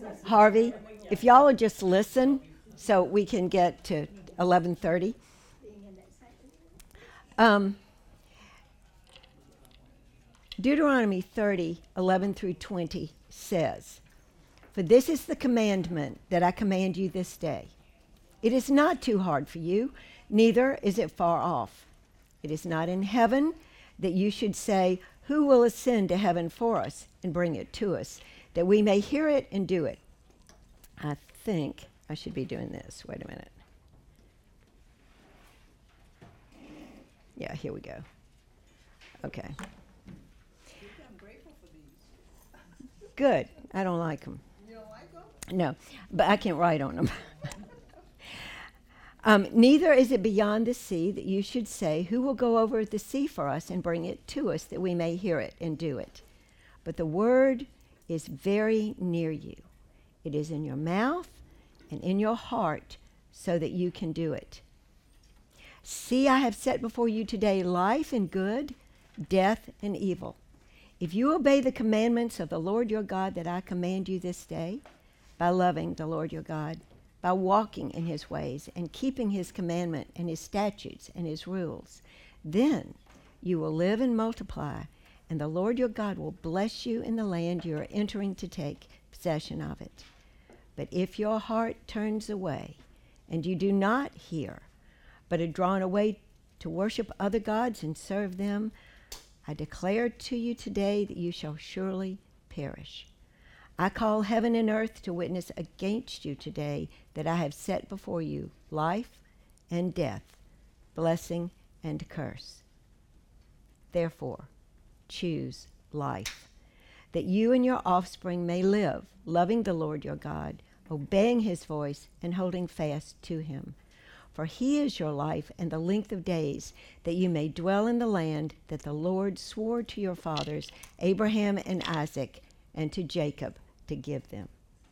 Harvey, if y'all will just listen so we can get to 11:30. Um, Deuteronomy 30:11 through 20 says, "For this is the commandment that I command you this day. It is not too hard for you, neither is it far off. It is not in heaven that you should say, 'Who will ascend to heaven for us and bring it to us, that we may hear it and do it?'" I think I should be doing this. Wait a minute. Yeah, here we go. Okay. I'm grateful for these. Good. I don't like them. You don't like them? No, but I can't write on them. Neither is it beyond the sea that you should say, "Who will go over the sea for us and bring it to us, that we may hear it and do it?" But the word is very near you. It is in your mouth and in your heart, so that you can do it. See, I have set before you today life and good, death and evil. If you obey the commandments of the Lord your God that I command you this day, by loving the Lord your God, by walking in his ways and keeping his commandment and his statutes and his rules, then you will live and multiply, and the Lord your God will bless you in the land you are entering to take possession of it. But if your heart turns away and you do not hear, but are drawn away to worship other gods and serve them, I declare to you today that you shall surely perish. I call heaven and earth to witness against you today that I have set before you life and death, blessing and curse. Therefore, choose life, that you and your offspring may live, loving the Lord your God, obeying his voice, and holding fast to him. For he is your life and the length of days, that you may dwell in the land that the Lord swore to your fathers, Abraham and Isaac, and to Jacob, to give them.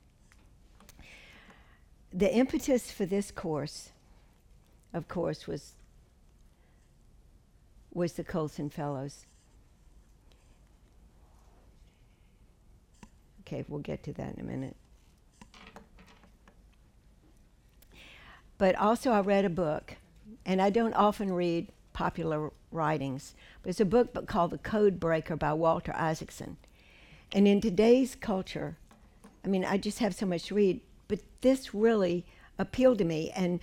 The impetus for this course, of course, was the Colson Fellows. Okay, we'll get to that in a minute. But also I read a book, and I don't often read popular writings, but it's a book called The Code Breaker by Walter Isaacson. And in today's culture, I mean, I just have so much to read, but this really appealed to me. And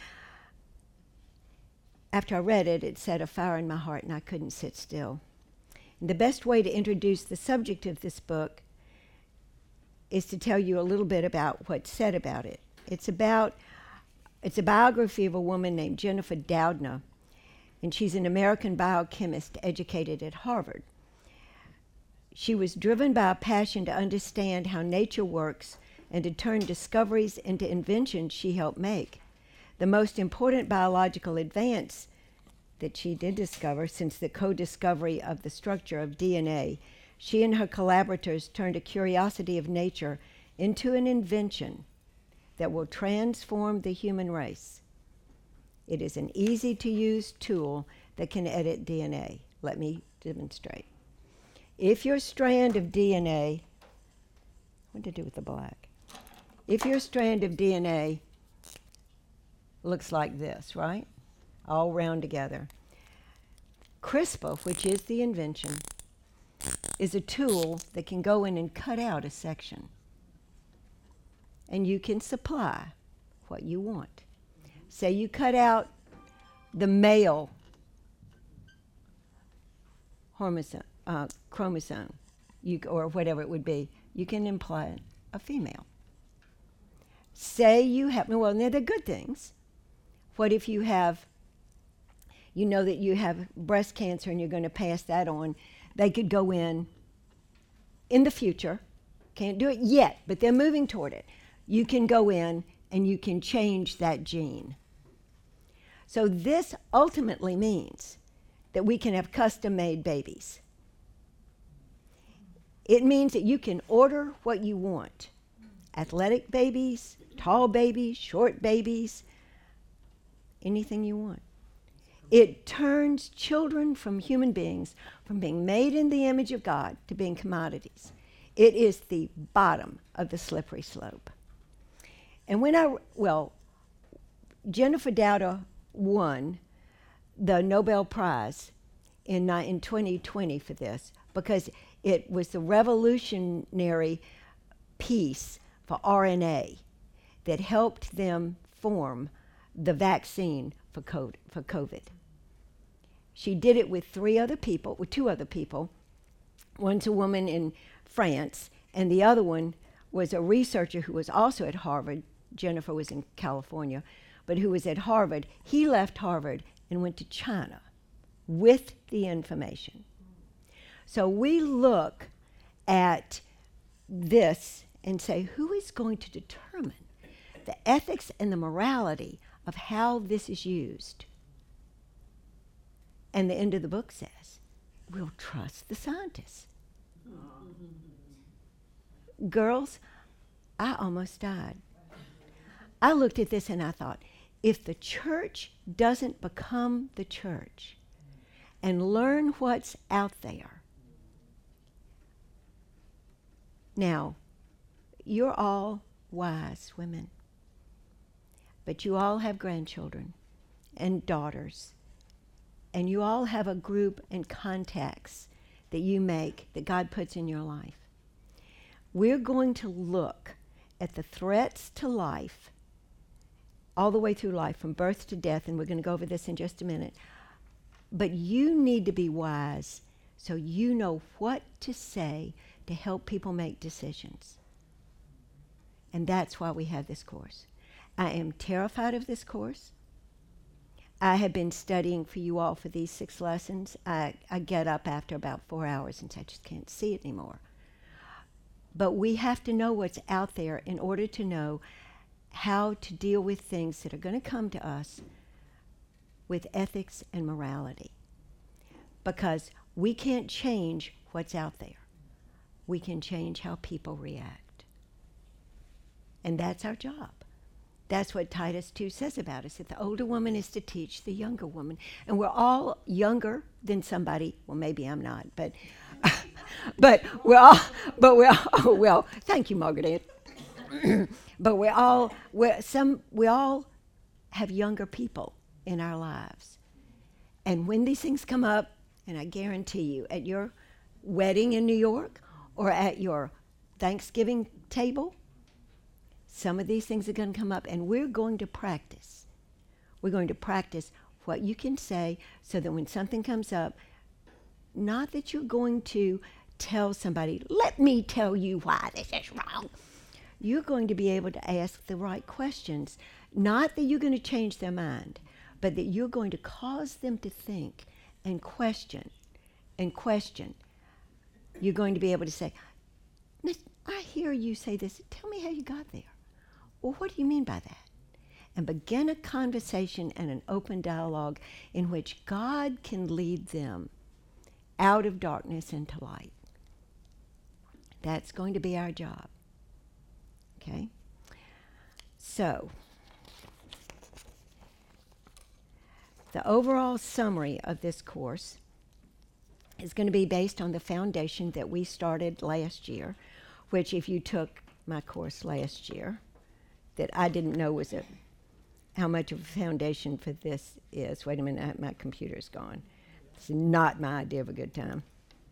after I read it, it set a fire in my heart, and I couldn't sit still. And the best way to introduce the subject of this book is to tell you a little bit about what's said about it. It's a biography of a woman named Jennifer Doudna, and she's an American biochemist educated at Harvard. She was driven by a passion to understand how nature works and to turn discoveries into inventions she helped make. The most important biological advance that she did discover since the co-discovery of the structure of DNA, she and her collaborators turned a curiosity of nature into an invention that will transform the human race. It is an easy-to-use tool that can edit DNA. Let me demonstrate. If your strand of DNA, what to do with the black? If your strand of DNA looks like this, right? All round together. CRISPR, which is the invention, is a tool that can go in and cut out a section. And you can supply what you want. Say you cut out the male chromosome, or whatever it would be, you can implant a female. Say you have, well, now they're good things. What if you have, you know that you have breast cancer and you're going to pass that on? They could go in the future, can't do it yet, but they're moving toward it. You can go in and you can change that gene. So this ultimately means that we can have custom-made babies. It means that you can order what you want. Athletic babies, tall babies, short babies, anything you want. It turns children from human beings, from being made in the image of God, to being commodities. It is the bottom of the slippery slope. And Jennifer Doudna won the Nobel Prize in 2020 for this because it was the revolutionary piece for RNA that helped them form the vaccine for COVID. She did it with two other people. One's a woman in France, and the other one was a researcher who was also at Harvard. Jennifer was in California, but who was at Harvard. He left Harvard and went to China with the information. So we look at this and say, who is going to determine the ethics and the morality of how this is used? And the end of the book says, we'll trust the scientists. Girls, I almost died. I looked at this and I thought, if the church doesn't become the church and learn what's out there. Now, you're all wise women, but you all have grandchildren and daughters, and you all have a group and contacts that you make that God puts in your life. We're going to look at the threats to life all the way through life, from birth to death, and we're going to go over this in just a minute. But you need to be wise so you know what to say to help people make decisions. And that's why we have this course. I am terrified of this course. I have been studying for you all for these 6 lessons. I get up after about 4 hours and say, I just can't see it anymore. But we have to know what's out there in order to know how to deal with things that are going to come to us with ethics and morality. Because we can't change what's out there. We can change how people react. And that's our job. That's what Titus 2 says about us, that the older woman is to teach the younger woman. And we're all younger than somebody. Well, maybe I'm not, but well, thank you, Margaret Ann. But we all have younger people in our lives. And when these things come up, and I guarantee you, at your wedding in New York or at your Thanksgiving table, some of these things are going to come up, and we're going to practice. We're going to practice what you can say so that when something comes up, not that you're going to tell somebody, let me tell you why this is wrong. You're going to be able to ask the right questions. Not that you're going to change their mind, but that you're going to cause them to think and question and question. You're going to be able to say, I hear you say this. Tell me how you got there. Well, what do you mean by that? And begin a conversation and an open dialogue in which God can lead them out of darkness into light. That's going to be our job. Okay? So, the overall summary of this course is going to be based on the foundation that we started last year, which if you took my course last year, that I didn't know was how much of a foundation for this is. Wait a minute, my computer's gone. It's not my idea of a good time.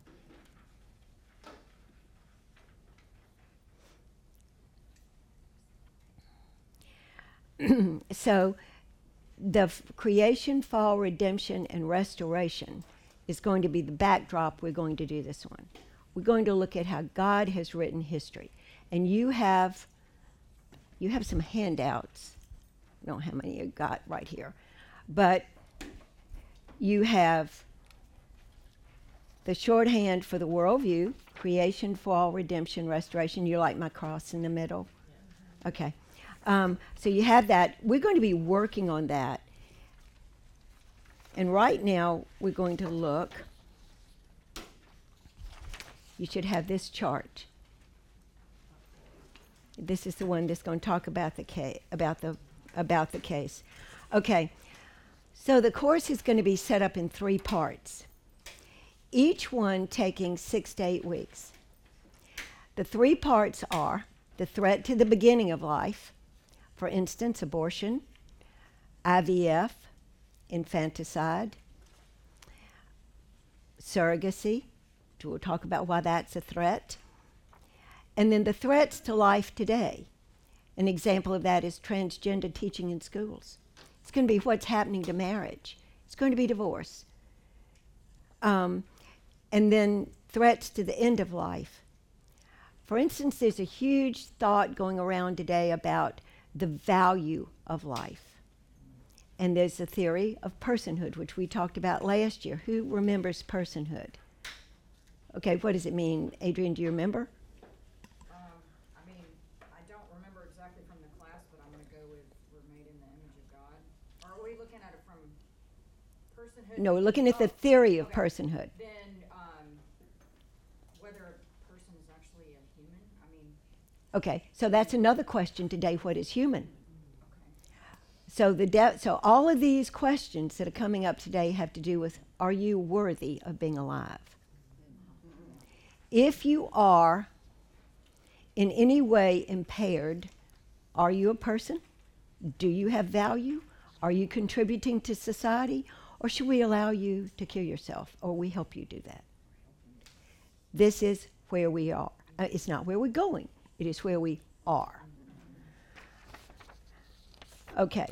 So the creation, fall, redemption, and restoration is going to be the backdrop we're going to do this on. We're going to look at how God has written history. And you have some handouts. I don't know how many you got right here. But you have the shorthand for the worldview, creation, fall, redemption, restoration. You like my cross in the middle? Yeah. Okay. So you have that. We're going to be working on that. And right now, we're going to look. You should have this chart. This is the one that's going to talk about the case. Okay. So the course is going to be set up in 3 parts, each one taking 6 to 8 weeks. The 3 parts are the threat to the beginning of life, For instance, abortion, IVF, infanticide, surrogacy. We'll talk about why that's a threat. And then the threats to life today. An example of that is transgender teaching in schools. It's going to be what's happening to marriage. It's going to be divorce. And then threats to the end of life. For instance, there's a huge thought going around today about the value of life. And there's a theory of personhood, which we talked about last year. Who remembers personhood? Okay, what does it mean? Adrian, do you remember? I don't remember exactly from the class, but I'm going to go with we're made in the image of God. Or are we looking at it from personhood? No, we're looking at the theory of okay. personhood. Then whether a person is actually a human? Okay, so that's another question today. What is human? Okay. So all of these questions that are coming up today have to do with, are you worthy of being alive? If you are in any way impaired, are you a person? Do you have value? Are you contributing to society? Or should we allow you to kill yourself, or we help you do that? This is where we are. It's not where we're going. It is where we are. Okay.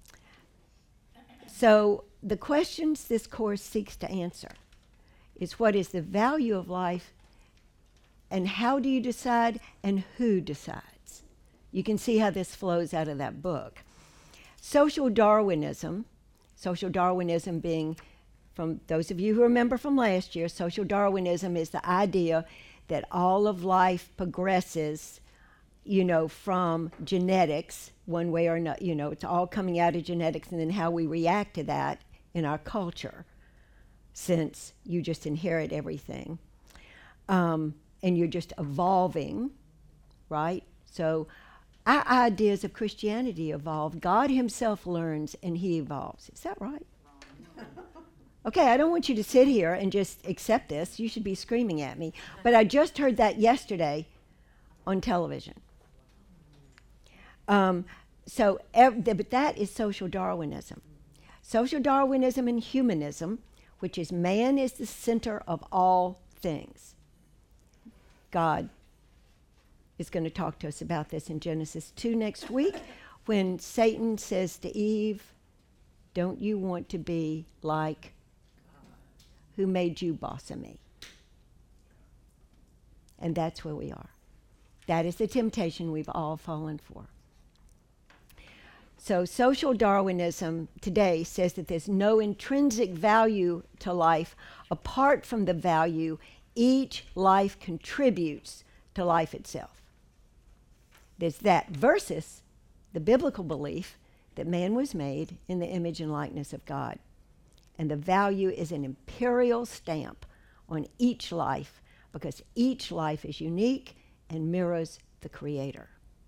So the questions this course seeks to answer is, what is the value of life, and how do you decide, and who decides? You can see how this flows out of that book. Social Darwinism being, from those of you who remember from last year, social Darwinism is the idea that all of life progresses, from genetics, one way or another. It's all coming out of genetics, and then how we react to that in our culture, since you just inherit everything. And you're just evolving, right? So our ideas of Christianity evolve. God himself learns and he evolves. Is that right? Okay, I don't want you to sit here and just accept this. You should be screaming at me. But I just heard that yesterday on television. But that is social Darwinism. Social Darwinism and humanism, which is man is the center of all things. God is going to talk to us about this in Genesis 2 next week, when Satan says to Eve, don't you want to be like who made you boss of me? And that's where we are. That is the temptation we've all fallen for. So social Darwinism today says that there's no intrinsic value to life apart from the value each life contributes to life itself. There's that versus the biblical belief that man was made in the image and likeness of God. And the value is an imperial stamp on each life, because each life is unique and mirrors the Creator.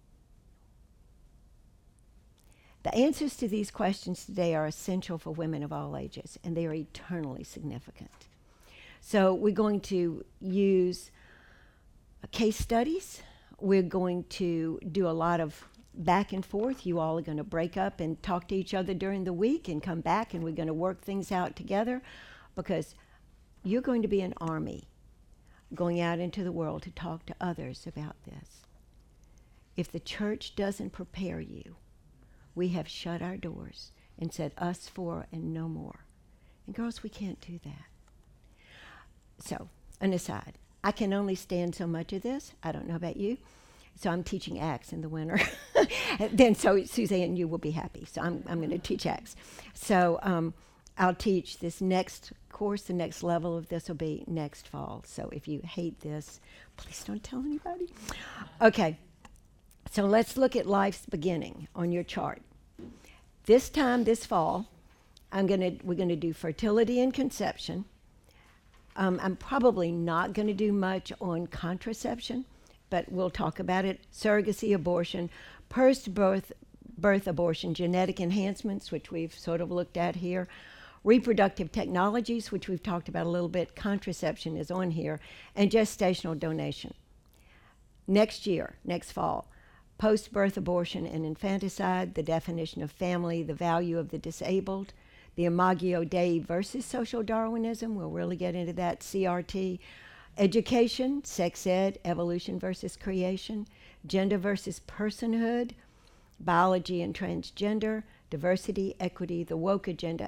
The answers to these questions today are essential for women of all ages, and they are eternally significant. So we're going to use case studies. We're going to do a lot of back and forth. You all are going to break up and talk to each other during the week and come back, and we're going to work things out together, because you're going to be an army going out into the world to talk to others about this. If the church doesn't prepare you, we have shut our doors and said us for and no more. And girls, we can't do that. So, an aside, I can only stand so much of this. I don't know about you. So I'm teaching Acts in the winter. Then so Suzanne, you will be happy. So I'm going to teach Acts. So I'll teach this next course. The next level of this will be next fall. So if you hate this, please don't tell anybody. Okay. So let's look at life's beginning on your chart. This time, this fall, we're going to do fertility and conception. I'm probably not going to do much on contraception, but we'll talk about it. Surrogacy, abortion, post-birth abortion, genetic enhancements, which we've sort of looked at here, reproductive technologies, which we've talked about a little bit. Contraception is on here, and gestational donation. Next year, next fall, post-birth abortion and infanticide, the definition of family, the value of the disabled, the Imago Dei versus social Darwinism, we'll really get into that, CRT, education, sex ed, evolution versus creation, gender versus personhood, biology and transgender, diversity, equity, the woke agenda,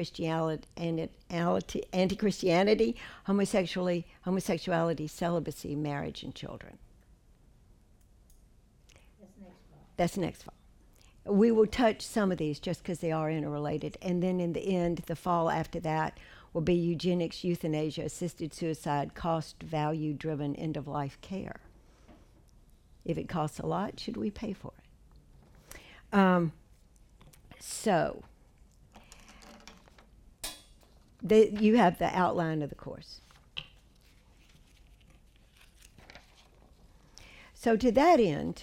anti-Christianity, homosexuality, celibacy, marriage, and children. That's next fall. We will touch some of these just because they are interrelated. And then in the end, the fall after that will be eugenics, euthanasia, assisted suicide, cost, value driven end of life care. If it costs a lot, should we pay for it? So, you have the outline of the course. So to that end,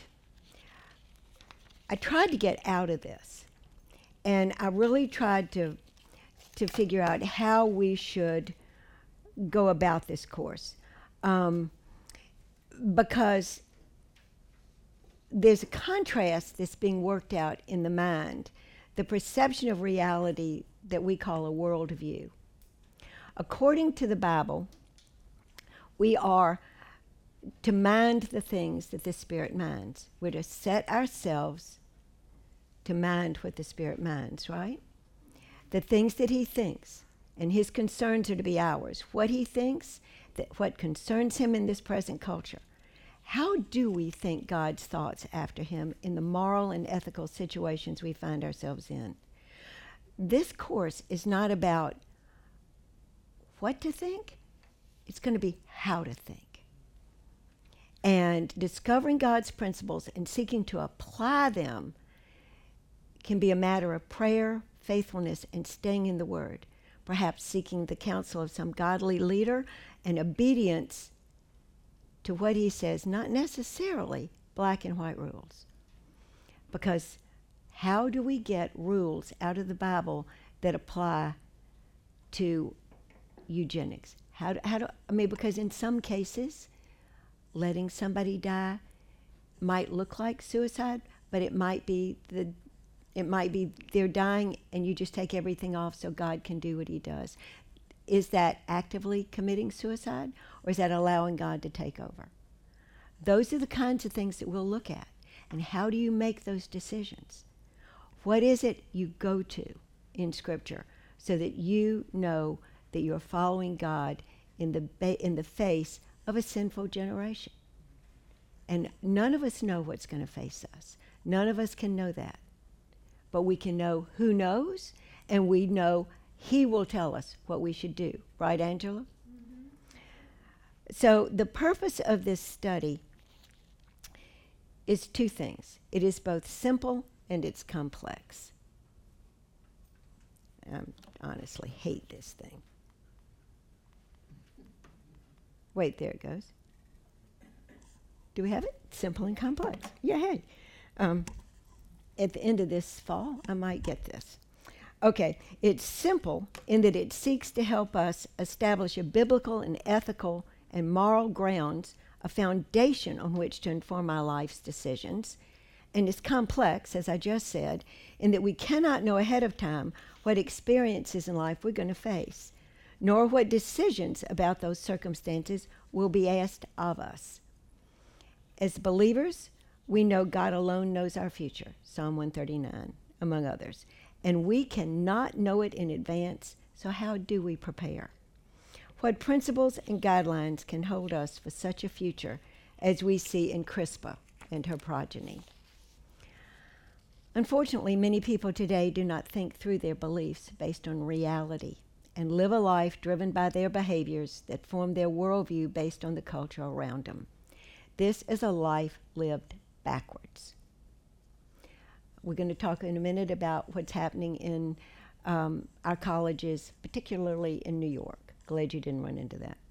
I tried to get out of this, and I really tried to figure out how we should go about this course, because there's a contrast that's being worked out in the mind, the perception of reality that we call a worldview. According to the Bible, we are to mind the things that the Spirit minds. We're to set ourselves to mind what the Spirit minds, right? The things that he thinks, and his concerns are to be ours. What he thinks, what concerns him in this present culture. How do we think God's thoughts after him in the moral and ethical situations we find ourselves in? This course is not about what to think. It's going to be how to think. And discovering God's principles and seeking to apply them can be a matter of prayer, faithfulness, and staying in the Word. Perhaps seeking the counsel of some godly leader and obedience to what he says, not necessarily black and white rules. Because how do we get rules out of the Bible that apply to eugenics? Because in some cases, letting somebody die might look like suicide, but it might be they're dying and you just take everything off so God can do what he does. Is that actively committing suicide, or is that allowing God to take over? Those are the kinds of things that we'll look at. And how do you make those decisions? What is it you go to in Scripture so that you know that you're following God in the face of a sinful generation? And none of us know what's going to face us. None of us can know that. But we can know who knows, and we know he will tell us what we should do. Right, Angela? Mm-hmm. So the purpose of this study is two things. It is both simple and it's complex. I honestly hate this thing. Wait, there it goes. Do we have it? Simple and complex. Yeah, hey. At the end of this fall, I might get this. Okay, it's simple in that it seeks to help us establish a biblical and ethical and moral grounds, a foundation on which to inform our life's decisions. And it's complex, as I just said, in that we cannot know ahead of time what experiences in life we're going to face, nor what decisions about those circumstances will be asked of us. As believers, we know God alone knows our future, Psalm 139, among others. And we cannot know it in advance, so how do we prepare? What principles and guidelines can hold us for such a future as we see in Crispa and her progeny? Unfortunately, many people today do not think through their beliefs based on reality and live a life driven by their behaviors that form their worldview based on the culture around them. This is a life lived backwards. We're going to talk in a minute about what's happening in our colleges, particularly in New York. Glad you didn't run into that.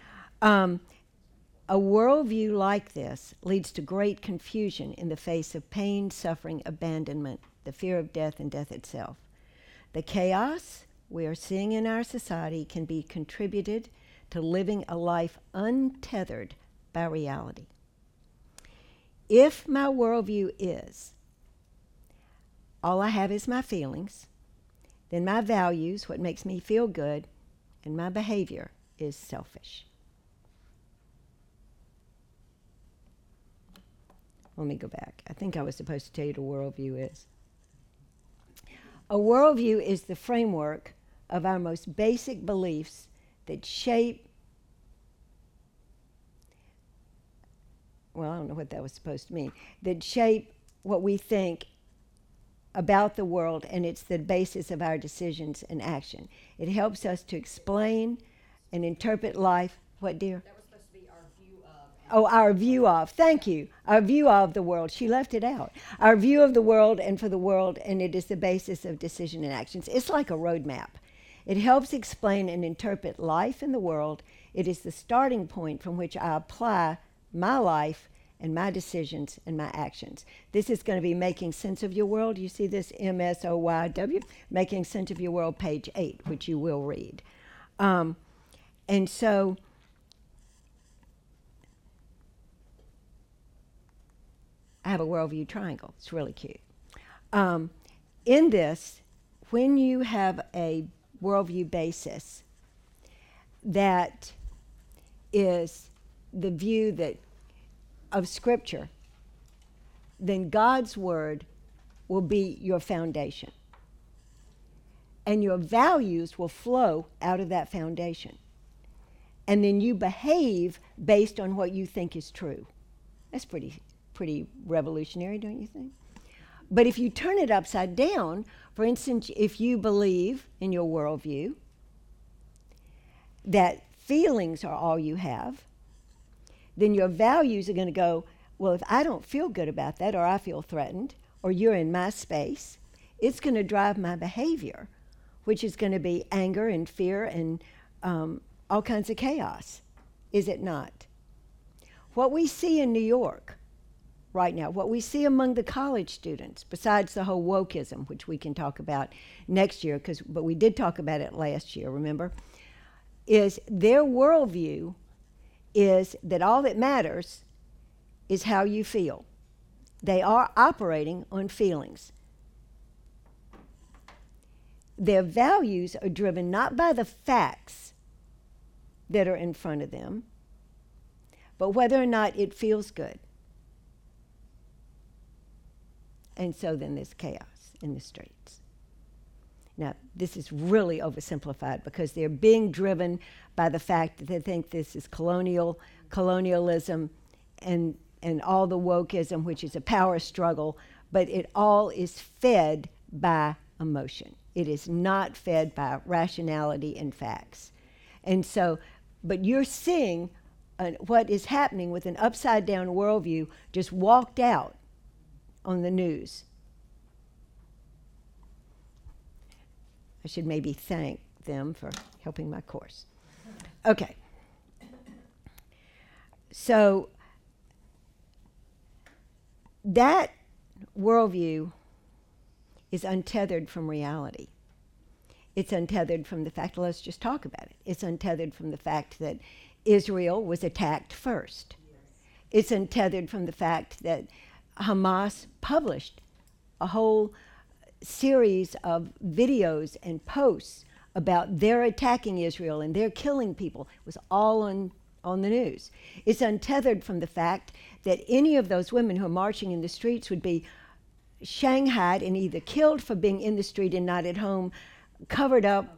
A worldview like this leads to great confusion in the face of pain, suffering, abandonment, the fear of death, and death itself. The chaos we are seeing in our society can be contributed to living a life untethered by reality. if my worldview is all I have is my feelings, then my values, what makes me feel good, and my behavior is selfish. Let me go back. I think I was supposed to tell you what a worldview is. A worldview is the framework of our most basic beliefs that shape, well, I don't know what that was supposed to mean, that shape what we think about the world, and it's the basis of our decisions and action. It helps us to explain and interpret life. What, dear? That was supposed to be our view of. Oh, our view of. Thank you. Our view of the world. She left it out. Our view of the world and for the world, and it is the basis of decision and actions. It's like a roadmap. It helps explain and interpret life in the world. It is the starting point from which I apply my life and my decisions and my actions. This is going to be Making Sense of Your World. You see this MSOYW, Making Sense of Your World, page 8, which you will read. And so I have a worldview triangle. It's really cute. In this, when you have a worldview basis that is the view that of Scripture, then God's Word will be your foundation. And your values will flow out of that foundation. And then you behave based on what you think is true. That's pretty revolutionary, don't you think? But if you turn it upside down, for instance, if you believe in your worldview that feelings are all you have, then your values are going to go, well, if I don't feel good about that, or I feel threatened, or you're in my space, it's going to drive my behavior, which is going to be anger and fear and all kinds of chaos, is it not? What we see in New York right now, what we see among the college students, besides the whole wokeism, which we can talk about next year, but we did talk about it last year, remember, is their worldview is that all that matters is how you feel. They are operating on feelings. Their values are driven not by the facts that are in front of them, but whether or not it feels good. And so then there's chaos in the streets. Now, this is really oversimplified because they're being driven by the fact that they think this is colonialism, and all the wokeism, which is a power struggle, but it all is fed by emotion. It is not fed by rationality and facts. And so, but you're seeing what is happening with an upside-down worldview just walked out on the news. I should maybe thank them for helping my course. Okay. So that worldview is untethered from reality. It's untethered from the fact, let's just talk about it. It's untethered from the fact that Israel was attacked first. Yes. It's untethered from the fact that Hamas published a whole series of videos and posts about their attacking Israel and their killing people. It was all on the news. It's untethered from the fact that any of those women who are marching in the streets would be shanghaied and either killed for being in the street and not at home, covered up,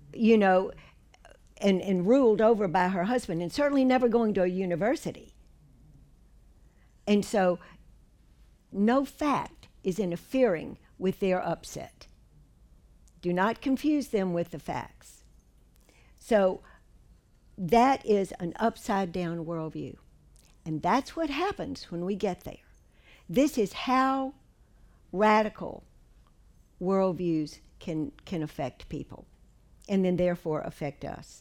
and ruled over by her husband, and certainly never going to a university. And so no fact is interfering with their upset. Do not confuse them with the facts. So that is an upside-down worldview. And that's what happens when we get there. This is how radical worldviews can affect people, and then therefore affect us.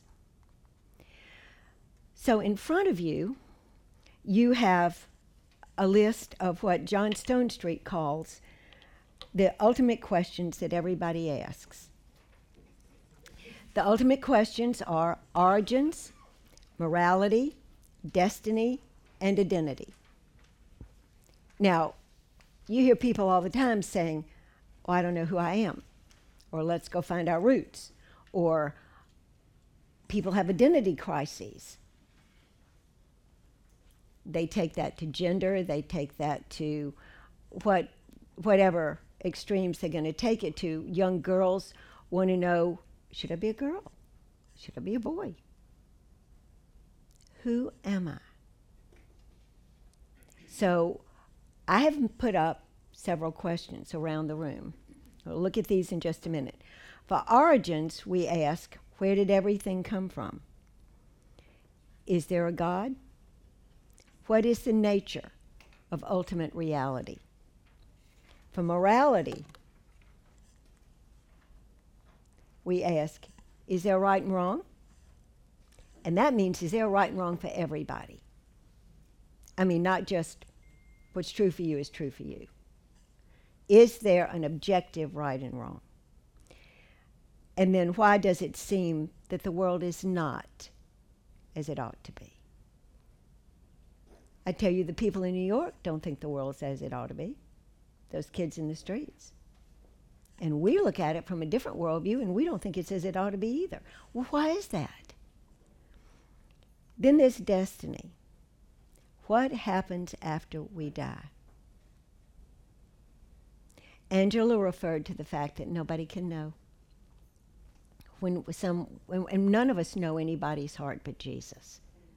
So in front of you, you have a list of what John Stonestreet calls the ultimate questions that everybody asks. The ultimate questions are origins, morality, destiny, and identity. Now, you hear people all the time saying, "Oh, I don't know who I am," or "Let's go find our roots," or people have identity crises. They take that to gender, they take that to whatever extremes they're going to take it to. Young girls want to know, should I be a girl? Should I be a boy? Who am I? So I have put up several questions around the room. We'll look at these in just a minute. For origins, we ask, where did everything come from? Is there a God? What is the nature of ultimate reality? For morality, we ask, is there right and wrong? And that means, is there right and wrong for everybody? I mean, not just what's true for you is true for you. Is there an objective right and wrong? And then why does it seem that the world is not as it ought to be? I tell you, the people in New York don't think the world's as it ought to be. Those kids in the streets. And we look at it from a different worldview, and we don't think it's as it ought to be either. Well, why is that? Then there's destiny. What happens after we die? Angela referred to the fact that nobody can know. And none of us know anybody's heart but Jesus.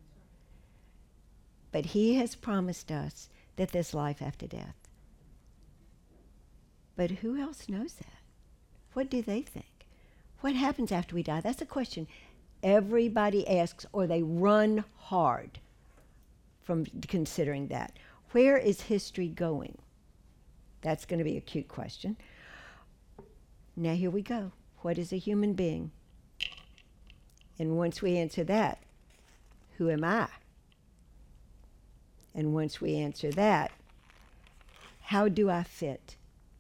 But he has promised us that there's life after death. But who else knows that? What do they think? What happens after we die? That's a question everybody asks, or they run hard from considering that. Where is history going? That's going to be a cute question. Now here we go. What is a human being? And once we answer that, who am I? And once we answer that, how do I fit?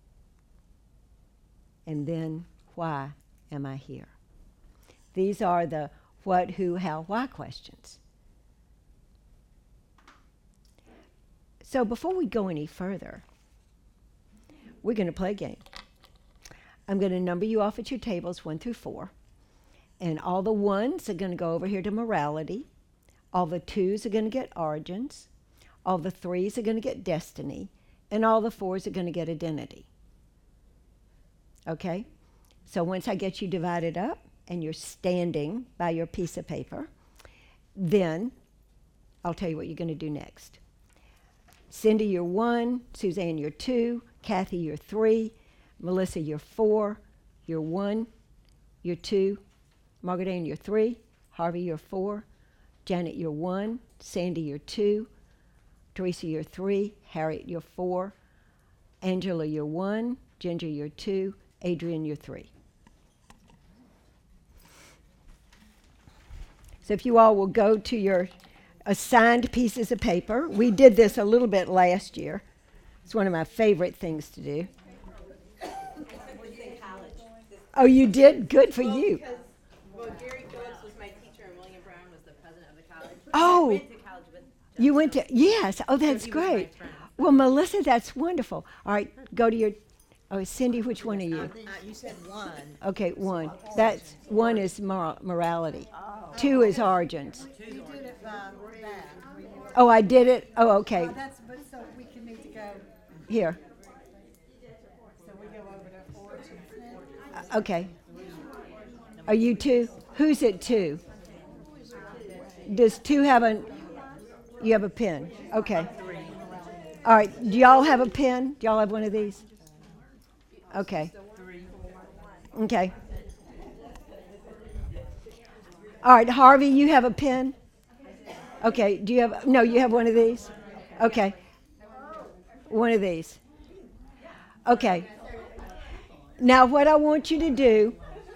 And then, why am I here? These are the what, who, how, why questions. So before we go any further, we're going to play a game. I'm going to number you off at your tables 1 through 4. And all the 1s are going to go over here to morality. All the 2s are going to get origins. All the 3s are going to get destiny. And all the 4s are going to get identity. Okay? So once I get you divided up and you're standing by your piece of paper, then I'll tell you what you're going to do next. Cindy, you're 1. Suzanne, you're 2. Kathy, you're 3. Melissa, you're 4. You're 1. You're 2. Margaret Ann, you're 3. Harvey, you're 4. Janet, you're 1. Sandy, you're 2. Teresa, you're 3. Harriet, you're 4. Angela, you're 1. Ginger, you're 2. Adrian, you're 3. So if you all will go to your assigned pieces of paper. We did this a little bit last year. It's one of my favorite things to do. Oh, you did? Good for you. Well, Gary Phillips was my teacher and William Brown was the president of the college. Oh, I went to college with you went to, yes. Oh, that's he was my great. friend. Well, Melissa, that's wonderful. All right, go to your, oh, Cindy, which one are you? You said 1. Okay, 1. That's 1 is morality. 2 is origins. You did it back. Oh, I did it? Oh, okay. That's, but so we can need to go, Here. so we go over to 4 to Okay. Are you 2? Who's at 2? Does 2 have a, you have a pen? Okay. All right, do y'all have a pen? Do y'all have one of these? Okay. Okay. All right, Harvey, you have a pen? Okay, do you have, no, you have one of these? Okay. One of these. Okay. Now what I want you to do,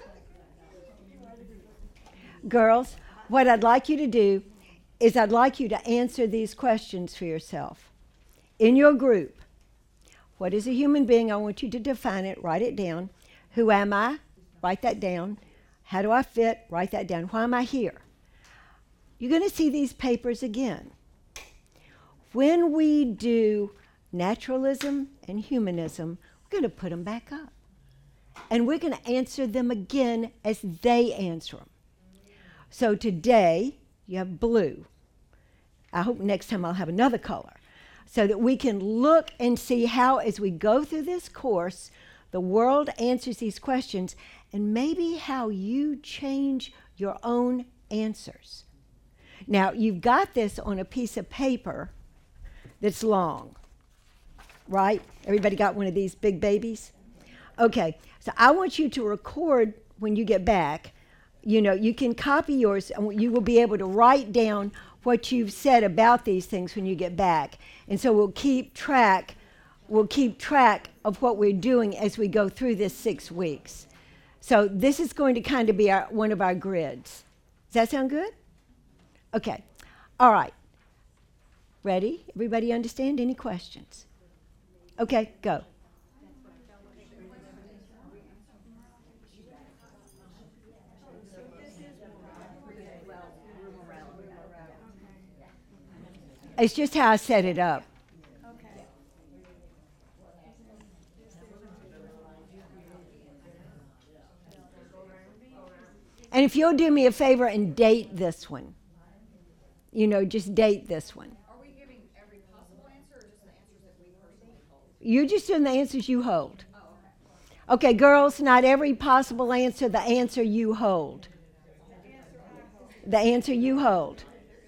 girls, what I'd like you to do is I'd like you to answer these questions for yourself. In your group, what is a human being? I want you to define it, write it down. Who am I? Write that down. How do I fit? Write that down. Why am I here? You're going to see these papers again. When we do naturalism and humanism, we're going to put them back up. And we're going to answer them again as they answer them. So today, you have blue. I hope next time I'll have another color, so that we can look and see how, as we go through this course, the world answers these questions, and maybe how you change your own answers. Now, you've got this on a piece of paper that's long, right? Everybody got one of these big babies? Okay, so I want you to record when you get back. You know, you can copy yours, and you will be able to write down what you've said about these things when you get back. And so we'll keep track of what we're doing as we go through this 6 weeks. So this is going to kind of be one of our grids. Does that sound good? Okay. All right. Ready? Everybody understand? Any questions? Okay, go. It's just how I set it up. Okay. And if you'll do me a favor and date this one, you know, just date this one. Are we giving every possible answer or just the answers that we personally hold? You're just doing the answers you hold. Oh, okay. Okay, girls, not every possible answer, the answer you hold. The answer you hold.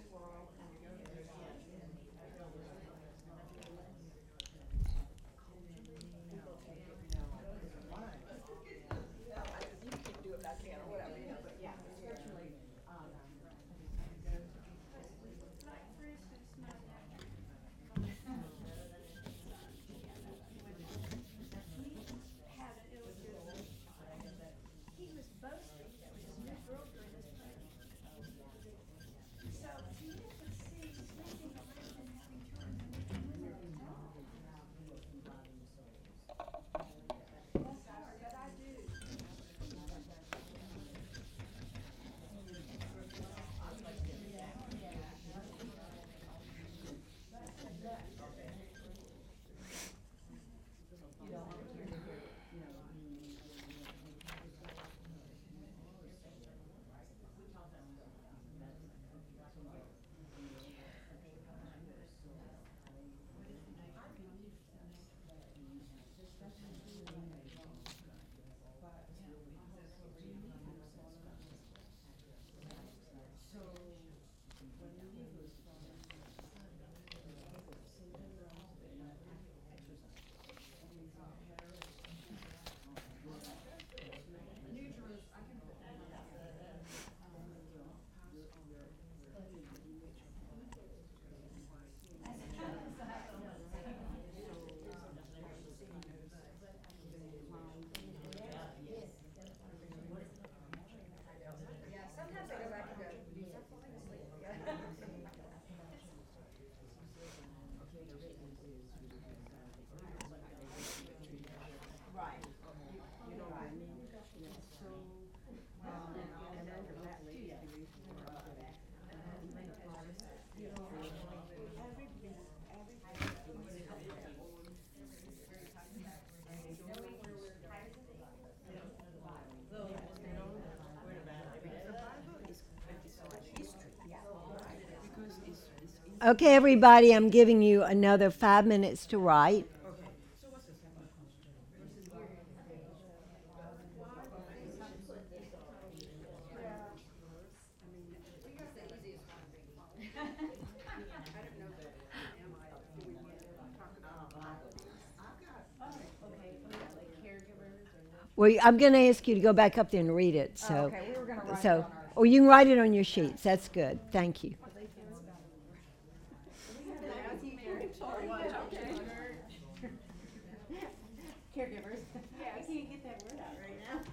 Yeah, sometimes I go back and go, you start falling asleep. Right. Okay, everybody, I'm giving you another 5 minutes to write. Well, I'm going to ask you to go back up there and read it. So, Okay, we were gonna write it so, on our- or you can write it on your sheets. That's good. Thank you. Caregivers. Yeah, I can't get that word out right now.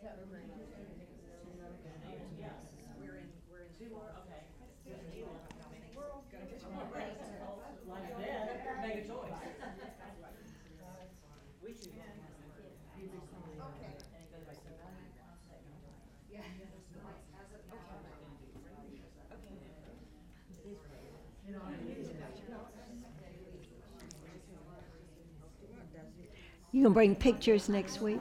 You gonna bring pictures next week?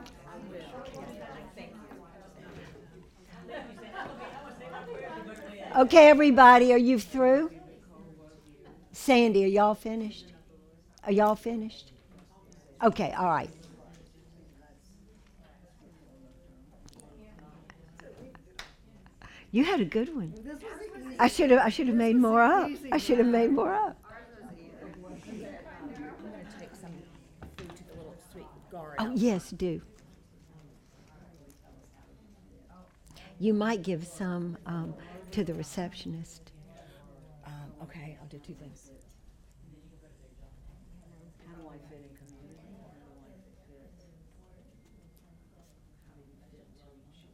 Okay, everybody, are you through? Sandy, are y'all finished? Are y'all finished? Okay, all right. You had a good one. I should have made more up. I should have made more up. I'm gonna take some food to the little sweet gar. Oh, yes, do. You might give some to the receptionist. Okay, I'll do two things. How do I fit in community? How do I fit? How do you fit to each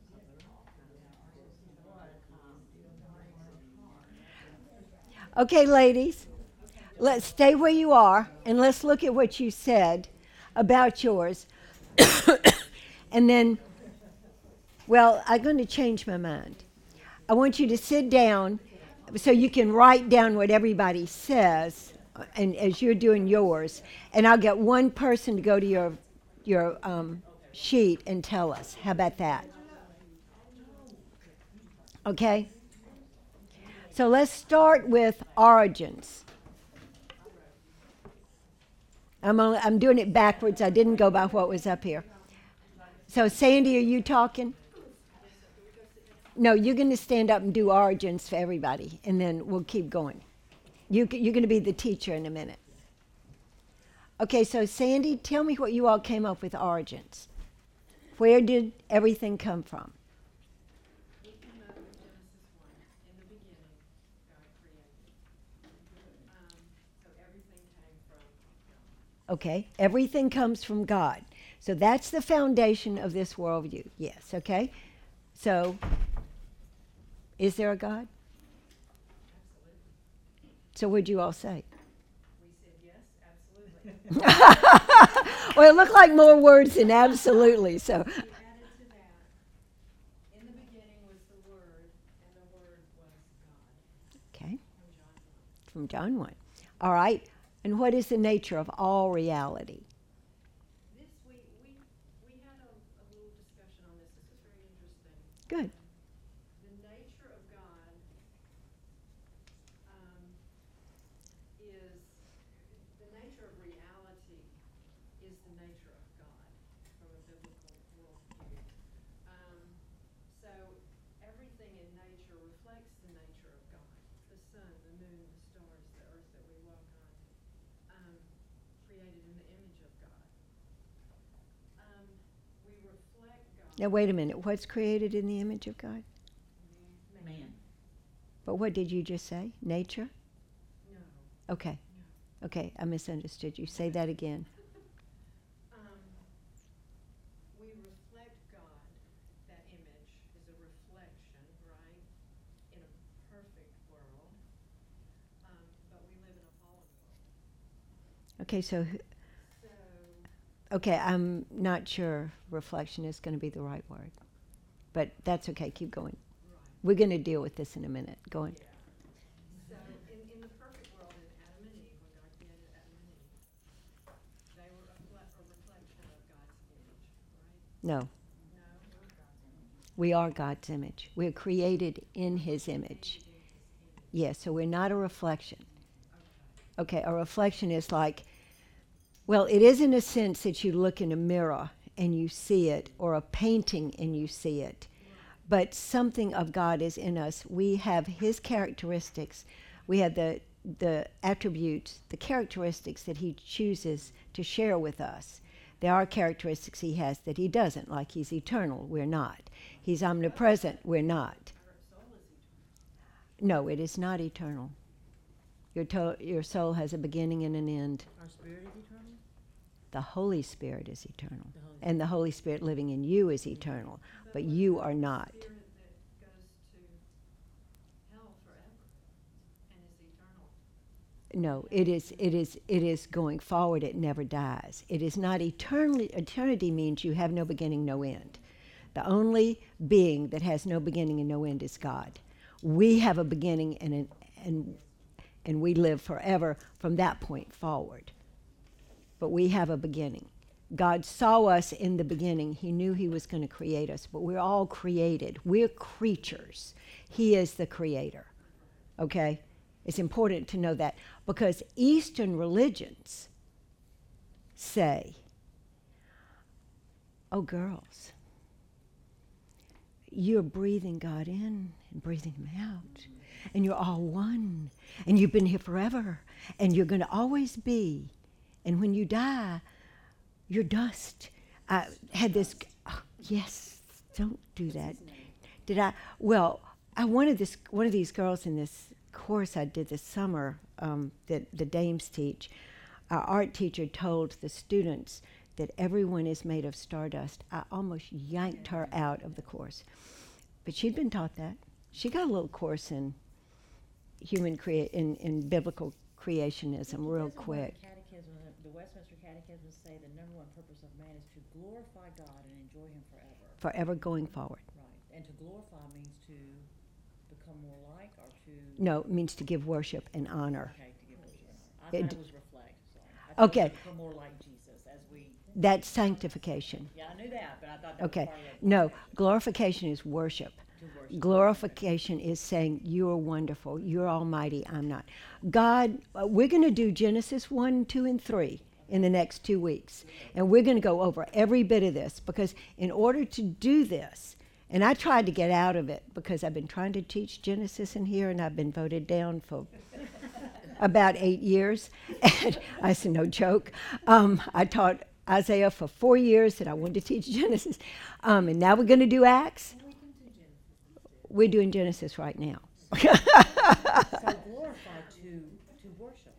other? Okay, ladies, let's stay where you are and let's look at what you said about yours. And then, well, I'm going to change my mind. I want you to sit down so you can write down what everybody says and as you're doing yours. And I'll get one person to go to your sheet and tell us. How about that? Okay? So let's start with origins. I'm doing it backwards. I didn't go by what was up here. So Sandy, are you talking? No, you're going to stand up and do origins for everybody, and then we'll keep going. You're going to be the teacher in a minute. Okay, so Sandy, tell me what you all came up with origins. Where did everything come from? We came up with Genesis 1. In the beginning, God created. So everything came from God. Okay, everything comes from God. So that's the foundation of this worldview. Yes, okay? So, is there a God? Absolutely. So what'd you all say? We said yes, absolutely. Well, it looked like more words than absolutely, so. We added to that. In the beginning was the Word, and the Word was God. Okay, From John 1. from John 1. All right, and what is the nature of all reality? This week, we had a little discussion on this. This is very interesting. Good. The nature of God is the nature of reality is the nature of God from a biblical worldview. So everything in nature reflects the nature of God. The sun, the moon, the stars, the earth that we walk on, created in the image of God. We reflect God. Now, wait a minute. What's created in the image of God? Man. But what did you just say? Nature? No. Okay. Okay, I misunderstood you. Say that again. We reflect God. That image is a reflection, right, in a perfect world. But we live in a fallen world. Okay, so, So okay, I'm not sure reflection is going to be the right word. But that's okay. Keep going. We're going to deal with this in a minute. Go on. So in the perfect world, in Adam and Eve, when God created Adam and Eve, they were a reflection of God's image, right? No, No? we are God's image. We're created in His image. Yes, so we're not a reflection. Okay, a reflection is like, well, it is in a sense that you look in a mirror and you see it, or a painting and you see it. But something of God is in us. We have His characteristics. We have the attributes, the characteristics that He chooses to share with us. There are characteristics He has that He doesn't, like He's eternal. We're not. He's omnipresent. We're not. No, it is not eternal. Your soul has a beginning and an end. Our spirit is eternal? The Holy Spirit is eternal. And the Holy Spirit living in you is eternal. But you are not. Spirit that goes to hell forever and is eternal. No, it is going forward. It never dies. It is not eternally. Eternity means you have no beginning, no end. The only being that has no beginning and no end is God. We have a beginning and we live forever from that point forward. But we have a beginning. God saw us in the beginning. He knew he was going to create us, but we're all created. We're creatures. He is the creator. Okay? It's important to know that because Eastern religions say, oh, girls, you're breathing God in and breathing him out, and you're all one, and you've been here forever, and you're going to always be. And when you die, you're dust. I had this, oh, yes, don't do that. Did I? Well, I wanted one of these girls in this course I did this summer that the dames teach. Our art teacher told the students that everyone is made of stardust. I almost yanked her out of the course. But she'd been taught that. She got a little course in in biblical creationism real quick. The Westminster Catechism say the number one purpose of man is to glorify God and enjoy him forever. Forever going forward. Right. And to glorify means to become more like or to... No, it means to give worship and honor. Okay, to give worship and honor. I thought it was reflect. Sorry. I thought Okay. it was to become more like Jesus as we... That's sanctification. Yeah, I knew that, but I thought that Okay. was part of it. No, glorification is worship. To worship. Glorification is saying, you are wonderful, you're almighty, I'm not. God, we're going to do Genesis 1, 2, and 3 in the next 2 weeks. And we're going to go over every bit of this because in order to do this, and I tried to get out of it because I've been trying to teach Genesis in here and I've been voted down for about 8 years. And I said, no joke. I taught Isaiah for 4 years and I wanted to teach Genesis. And now we're going to do Acts. We're doing Genesis right now. So glorify to worship.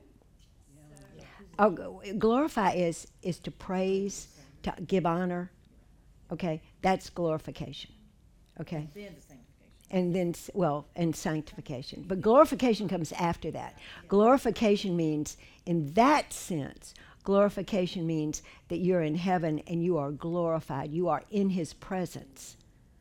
Glorify is to praise, to give honor. Okay, that's glorification. Okay, Then the sanctification. and then and sanctification. But glorification comes after that. Glorification means, in that sense, glorification means that you're in heaven and you are glorified. You are in His presence.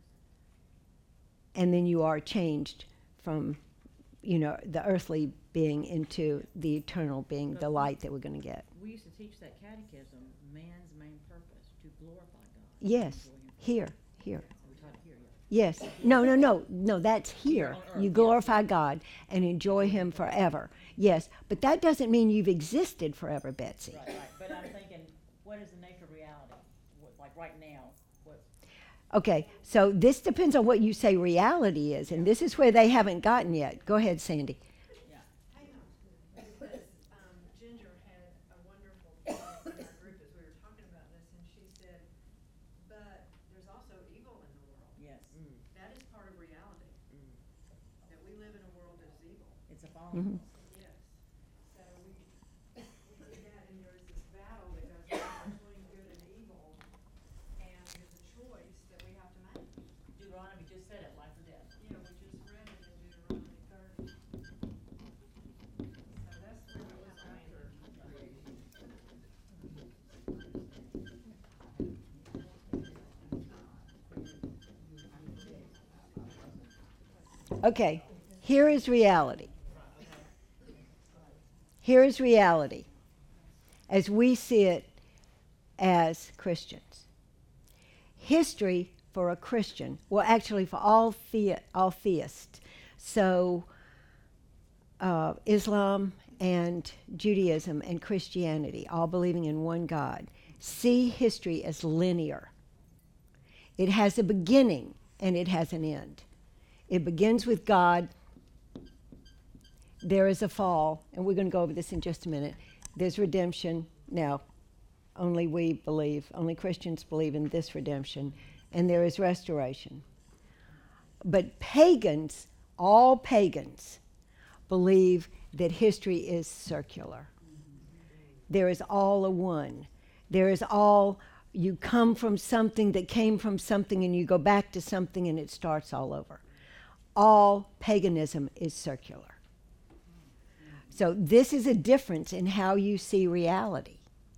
And then you are changed from, the earthly being into the eternal being, the light that we're going to get. We used to teach that catechism, man's main purpose, to glorify God. Yes, Enjoy him. here. We taught it here, yeah. Yes. No, that's here. on earth, You glorify God and enjoy Him forever. Yes, but that doesn't mean you've existed forever, Betsy. Right. But I'm thinking, what is the nature of reality? Like right now, what? Okay, so this depends on what you say reality is, and this is where they haven't gotten yet. Go ahead, Sandy. Because Ginger had a wonderful thought in our group as we were talking about this, and she said, but there's also evil in the world. Yes. That is part of reality. That we live in a world that is evil. It's a fallen. Yes. So we do that, and there is this battle that goes on between good and evil, and there's a choice that we have to make. Deuteronomy just said it, life or death. You know, we just read it in Deuteronomy 30. So that's where we was at. Okay, here is reality. Here is reality as we see it as Christians. History for a Christian, well, actually for all theists, so Islam and Judaism and Christianity, all believing in one God, see history as linear. It has a beginning and it has an end. It begins with God. There is a fall, and we're going to go over this in just a minute. There's redemption. Now, only we believe, only Christians believe in this redemption, and there is restoration. But pagans, all pagans, believe that history is circular. There is all a one. There is all, you come from something that came from something and you go back to something and it starts all over. All paganism is circular. So this is a difference in how you see reality.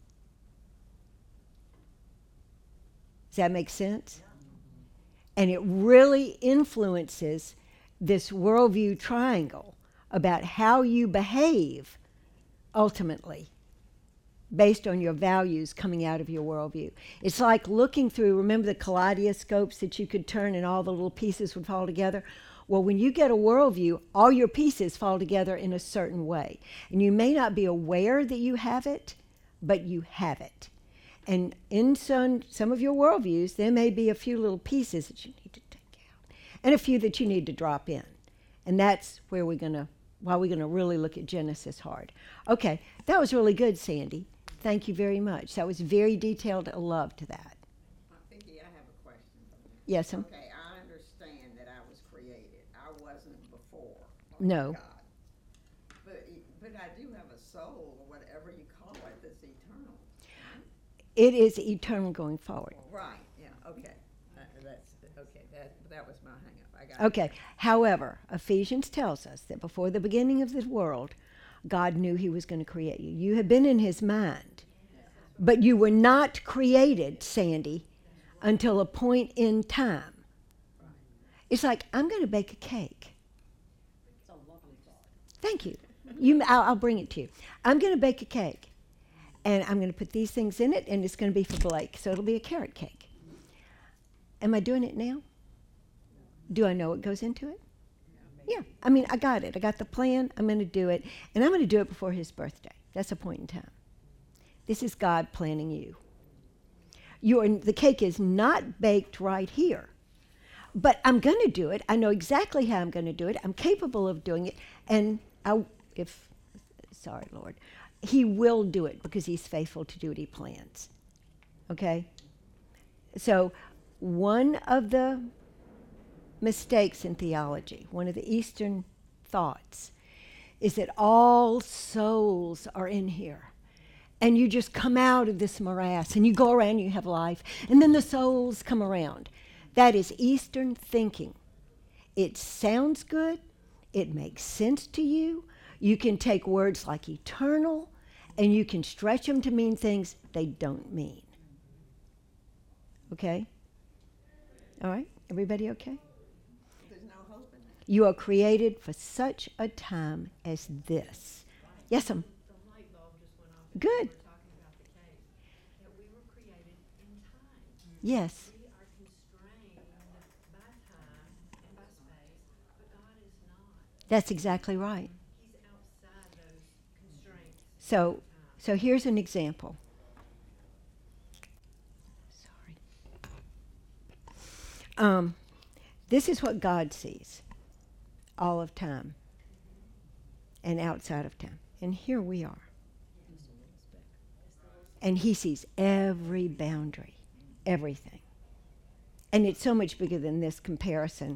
Does that make sense? And it really influences this worldview triangle about how you behave ultimately based on your values coming out of your worldview. It's like looking through, remember the kaleidoscopes that you could turn and all the little pieces would fall together? Well, when you get a worldview, all your pieces fall together in a certain way. And you may not be aware that you have it, but you have it. And in some of your worldviews, there may be a few little pieces that you need to take out and a few that you need to drop in. And that's where we're going to really look at Genesis hard. Okay, that was really good, Sandy. Thank you very much. That was very detailed. I loved that. Vicki, I have a question for you. Yes, ma'am? Okay, I understand that I was created. I wasn't before. No. God. But I do have a soul, or whatever you call it, that's eternal. It is eternal going forward. Right, yeah, okay. That was my hang-up. I got it. Okay, however, Ephesians tells us that before the beginning of the world, God knew he was going to create you. You have been in his mind. But you were not created, Sandy, until a point in time. It's like, I'm going to bake a cake. It's a lovely thought. Thank you. I'll bring it to you. I'm going to bake a cake. And I'm going to put these things in it, and it's going to be for Blake. So it'll be a carrot cake. Am I doing it now? Do I know what goes into it? Yeah. I mean, I got it. I got the plan. I'm going to do it. And I'm going to do it before his birthday. That's a point in time. This is God planning you. The cake is not baked right here. But I'm going to do it. I know exactly how I'm going to do it. I'm capable of doing it. And sorry, Lord, he will do it because he's faithful to do what he plans. Okay? So one of the mistakes in theology, one of the Eastern thoughts, is that all souls are in here. And you just come out of this morass and you go around, you have life, and then the souls come around. That is Eastern thinking. It sounds good. It makes sense to you. You can take words like eternal and you can stretch them to mean things they don't mean. Okay? All right? Everybody okay? There's no hope in that. You are created for such a time as this. Yes, ma'am. The light bulb just went off. Good. We were talking about the cake. That we were created in time. Yes. We are constrained by time and by space, but God is not. That's exactly right. He's outside those constraints. So here's an example. Sorry. This is what God sees. All of time. And outside of time. And here we are. And he sees every boundary. Everything. And it's so much bigger than this comparison.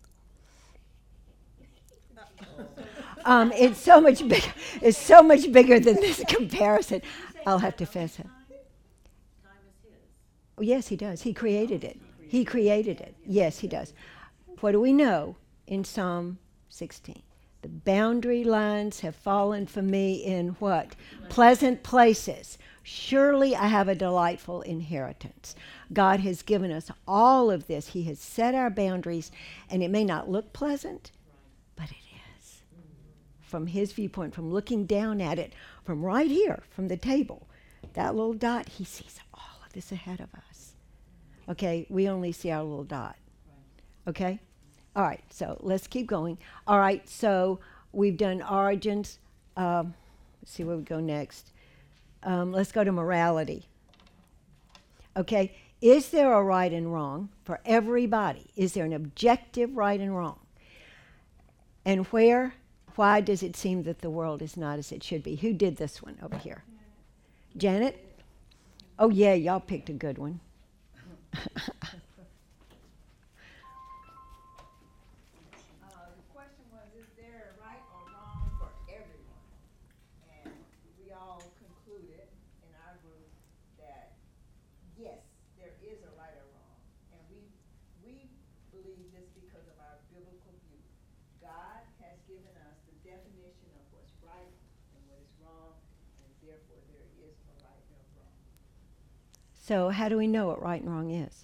It's so much bigger. It's so much bigger than this comparison. I'll have to fess it. Time is his. Oh, yes, he does. He created it. He created it. Yes, he does. What do we know in Psalm 16? The boundary lines have fallen for me in what? Pleasant places. Surely I have a delightful inheritance. God has given us all of this. He has set our boundaries, and it may not look pleasant, but it is. From his viewpoint, from looking down at it, from right here, from the table, that little dot, he sees all of this ahead of us. Okay, we only see our little dot. Okay? All right, so let's keep going. All right, so we've done origins. Let's see where we go next. Let's go to morality. Okay, is there a right and wrong for everybody? Is there an objective right and wrong? And why does it seem that the world is not as it should be? Who did this one over here? Janet? Oh, yeah, y'all picked a good one. The question was, is there a right or wrong for everyone? And we all concluded in our group that yes, there is a right or wrong, and we believe this because of our biblical view. God has given us the definition of what's right and what is wrong, and therefore there is no right or wrong. So how do we know what right and wrong is?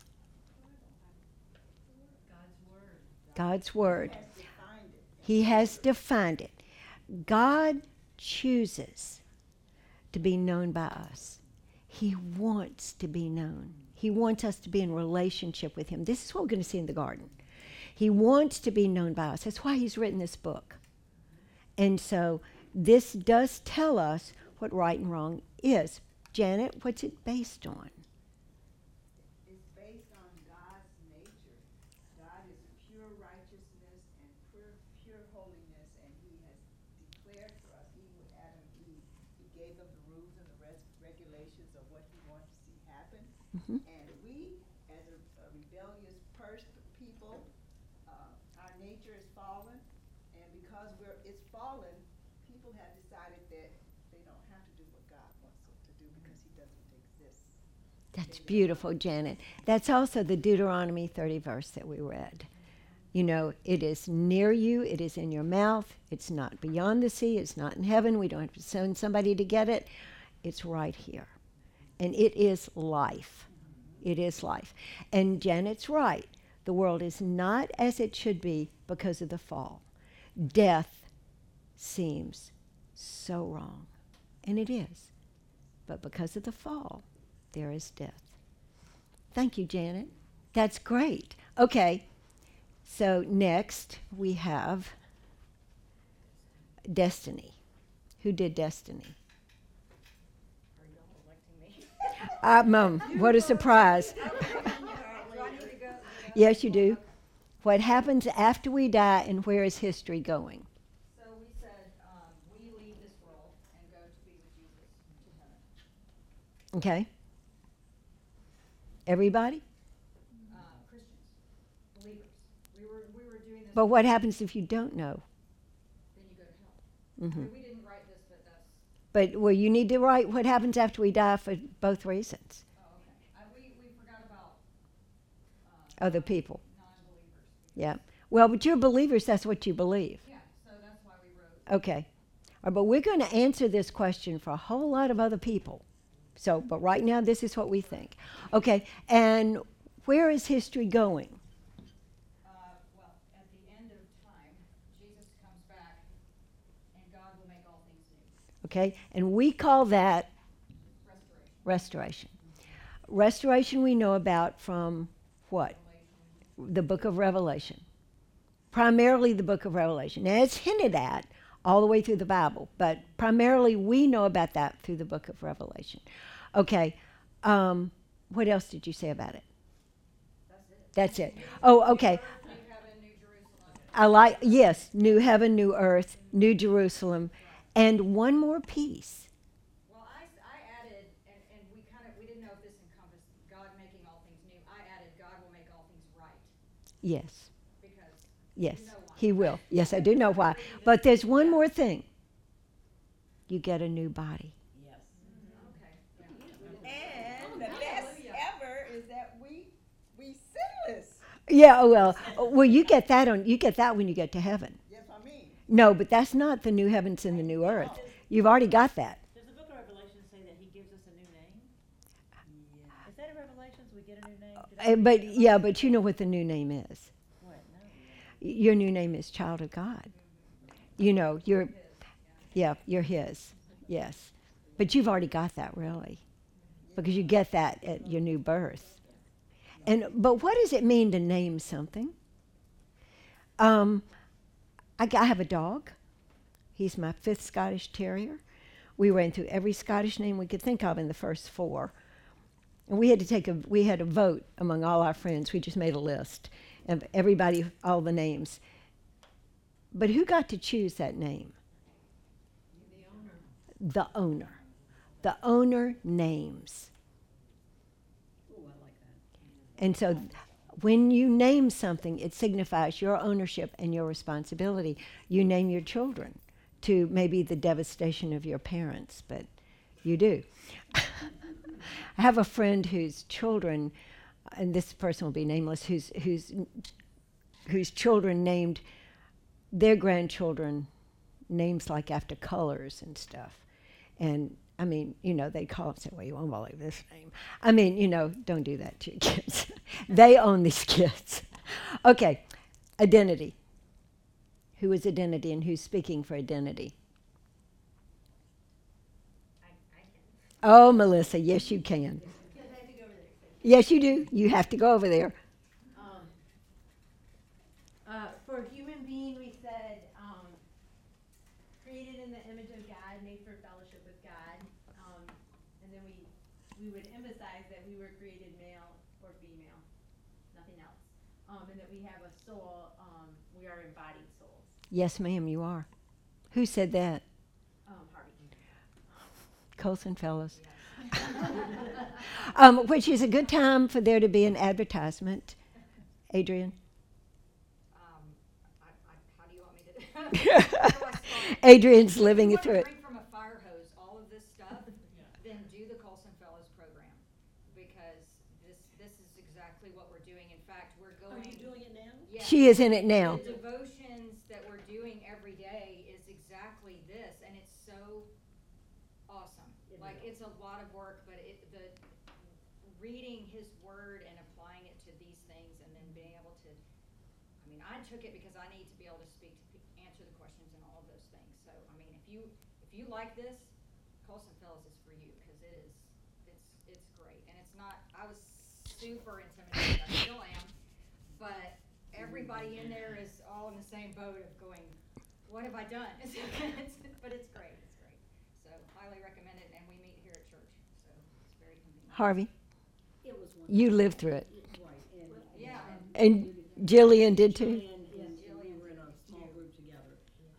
God's Word. He has defined it. He has defined it. God chooses to be known by us. He wants to be known. He wants us to be in relationship with Him. This is what we're going to see in the garden. He wants to be known by us. That's why He's written this book. And so this does tell us what right and wrong is. Janet, what's it based on? It's based on God's nature. God is pure righteousness and pure holiness, and He has declared for us, even with Adam and Eve, He gave them the rules and the regulations of what He wants to see happen. Mhm. And we, as a rebellious people, our nature is fallen, and because it's fallen, people have decided that they don't have to do what God wants them to do because He doesn't exist. That's beautiful, Janet. That's also the Deuteronomy 30 verse that we read. You know, it is near you, it is in your mouth, it's not beyond the sea, it's not in heaven, we don't have to send somebody to get it. It's right here. And it is life. It is life. And Janet's right. The world is not as it should be because of the fall. Death seems so wrong. And it is. But because of the fall, there is death. Thank you, Janet. That's great. Okay. So next we have Destiny. Who did Destiny? Are y'all electing me? Mom, what a surprise. Yes, you do. What happens after we die and where is history going? So we said, we leave this world and go to be with Jesus to heaven. Okay? Everybody? Christians, believers. We were doing this. But what happens if you don't know? Then you go to hell. Hmm. We didn't write this, but that's, But, well, you need to write what happens after we die for both reasons. oh, okay. We forgot about, Other people. non-believers. Yeah. Well, but you're believers, that's what you believe. Yeah, so that's why we wrote. Okay. But we're going to answer this question for a whole lot of other people. So, but right now, this is what we think. Okay. And where is history going? Well, at the end of time, Jesus comes back and God will make all things new. Okay. And we call that Restoration. restoration. Restoration we know about from what? The book of Revelation. Primarily the book of Revelation. Now, it's hinted at all the way through the Bible, but primarily we know about that through the book of Revelation. Okay. What else did you say about it? That's it. Oh, okay. New heaven, new Jerusalem. I like, yes, new heaven, new earth, new Jerusalem, and one more piece. Well, I added, and we didn't know if this encompassed God making all things new. I added, God will make all things right, Yes, because yes, you know why. he will. Yes, I do know why. But there's one more thing. You get a new body. Yes. Okay, yeah. And the best ever is that we sinless. Yeah, well, you get that when you get to heaven. Yes, I mean. No, but that's not the new heavens and the new earth. You've already got that. Does the book of Revelation say that he gives us a new name? Is that in Revelations we get a new name? Did I read that? But you know what the new name is. What? No. Your new name is child of God. You know, you're his. Yes. But you've already got that, really, because you get that at your new birth. But what does it mean to name something? I have a dog. He's my 5th Scottish Terrier. We ran through every Scottish name we could think of in the first 4. And we had a vote among all our friends. We just made a list of everybody, all the names. But who got to choose that name? The owner. The owner names. And so when you name something, it signifies your ownership and your responsibility. You name your children to maybe the devastation of your parents, but you do. I have a friend whose children, and this person will be nameless, whose children named their grandchildren names like after colors and stuff. And I mean, they call up and say, well, you won't believe this name. I mean, don't do that to your kids. They own these kids. Okay, identity. Who is identity and who's speaking for identity? I can. Oh, Melissa, yes, you can. Because I have to go over there. Yes, you do. You have to go over there. For a human being, we said, created in the image of God, made for fellowship with God. And then we would emphasize that we were created male or female, nothing else. And that we have a soul, we are embodied souls. Yes, ma'am, you are. Who said that? Harvey. Colson Fellows. Which is a good time for there to be an advertisement. Adrian? How do you want me to? How do I start? Adrian's If you living want to through it. drink from a fire hose, all of this stuff, then do the Colson Fellows program, because this is exactly what we're doing. In fact, we're Are going. you doing it now? Yes. She is in it now. The devotions that we're doing every day is exactly this, and it's so awesome. Like, it's a lot of work, but the reading His Word and applying it to these things, and then being able to. I mean, I took it because I need to be able to speak to answer the questions and all of those things. So, I mean, if you like this, Colson Fellows is for you, because it's great, and it's not. I was super intimidated. I still am, but everybody in there is all in the same boat of going, what have I done? But it's great. It's great. So highly recommend it, and we meet here at church, so it's very convenient. Harvey, It was one. you lived through it. Right, and. Yeah. And Jillian did too. And we were in a small group together.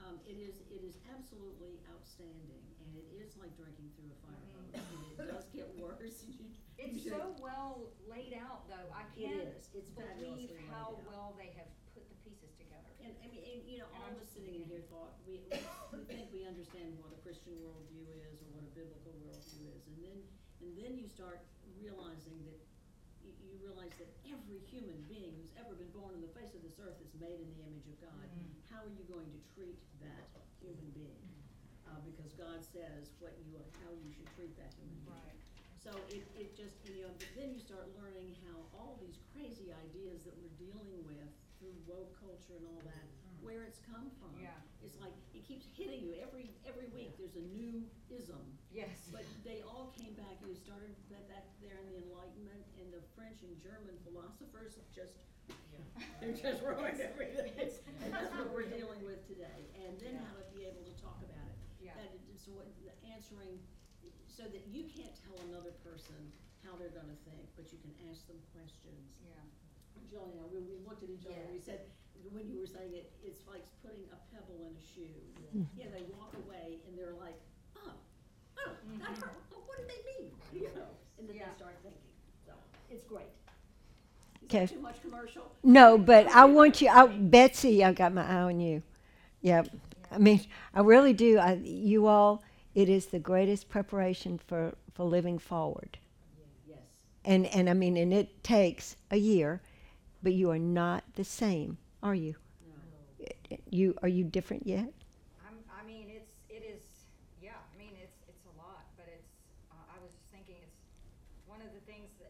It is absolutely outstanding, and it is like drinking through a fire hose. And it does get worse. It's so well laid out, though. I can't is. It's believe fabulously how laid out. well they have put the pieces together. And I mean, And all I'm of us just sitting in here thought, we think we understand what a Christian worldview is or what a biblical worldview is. And then you start realizing that you realize that every human being who's ever been born on the face of this earth is made in the image of God. How are you going to treat that human being? Because God says how you should treat that human being. Right. So it just, but then you start learning how all these crazy ideas that we're dealing with through woke culture and all that, where it's come from. Yeah. It's like, it keeps hitting you every week. There's a new ism. Yes. But they all came back. You started back there in the Enlightenment, and the French and German philosophers just, they're just ruined everything. And that's what we're dealing with today. And then how to be able to talk about it. Yeah. Answering, so that you can't tell another person how they're gonna think, but you can ask them questions. Yeah. Jillian, we looked at each other, and we said, when you were saying it, it's like putting a pebble in a shoe. Yeah, they walk away and they're like, oh, that hurt. What did they mean? And then Yeah. they start thinking. So it's great. Is Okay. that too much commercial? No, but I want you, Betsy, I've got my eye on you. Yep. I mean, I really do. You all, it is the greatest preparation for living forward. Yes. And I mean, and it takes a year, but you are not the same, are you? No. Are you different yet? I mean, it is, yeah, I mean, it's a lot, but it's, I was just thinking, it's one of the things that,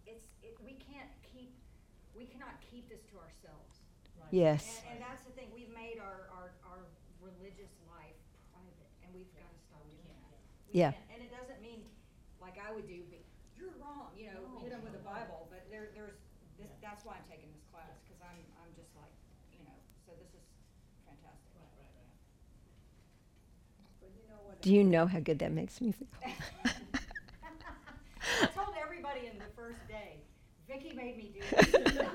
we cannot keep this to ourselves. Yes. And that's the thing, we've made our religious life private, and we've got to stop doing that. We Yeah. can't. And it doesn't mean, like I would do, but you're wrong, hit them with the Bible, but that's why I'm taking this class, because I'm just like, so this is fantastic. But you know what? Do you know how good that makes me feel? I told everybody in the first day, Vicki made me do this.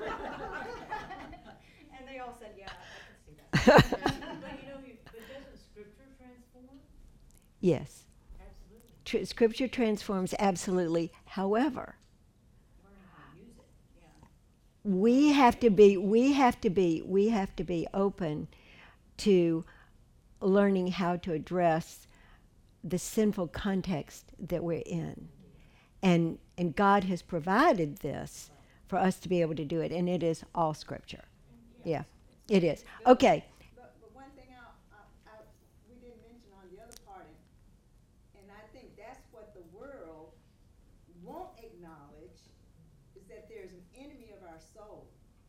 And they all said, yeah, I can see that. But doesn't Scripture transform? Yes. Absolutely. Scripture transforms absolutely. However, Learning how to use it, yeah. we have to be open to learning how to address the sinful context that we're in. And God has provided this for us to be able to do it, and it is all Scripture. Yeah, it is. Okay. But one thing we didn't mention on the other part, and I think that's what the world won't acknowledge, is that there's an enemy of our soul.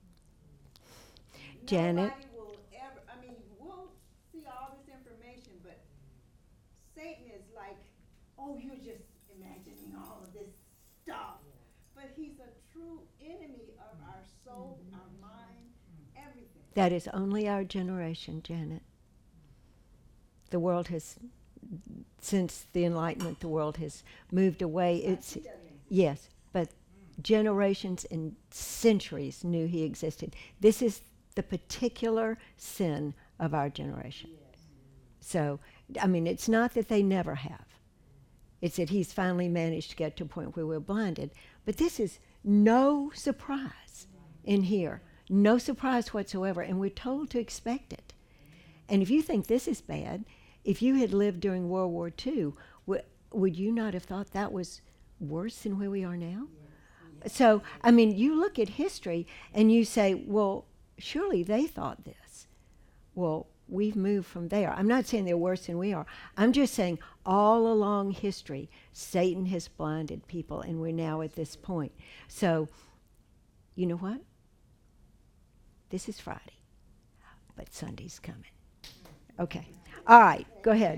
Janet? Nobody will ever, I mean, we'll see all this information, but Satan is like, oh, you're just imagining all of this stuff. But he's a true enemy of our soul, our mind, everything. That is only our generation, Janet. The world has, since the Enlightenment, the world has moved away. It's, yes, but generations and centuries knew he existed. This is the particular sin of our generation. So, I mean, it's not that they never have. It's that he's finally managed to get to a point where we're blinded. But this is no surprise in here. No surprise whatsoever. And we're told to expect it. And if you think this is bad, if you had lived during World War II, would you not have thought that was worse than where we are now? So, I mean, you look at history and you say, well, surely they thought this. Well, we've moved from there. I'm not saying they're worse than we are. I'm just saying all along history, Satan has blinded people, and we're now at this point. So, you know what? This is Friday, but Sunday's coming. Okay. All right, go ahead.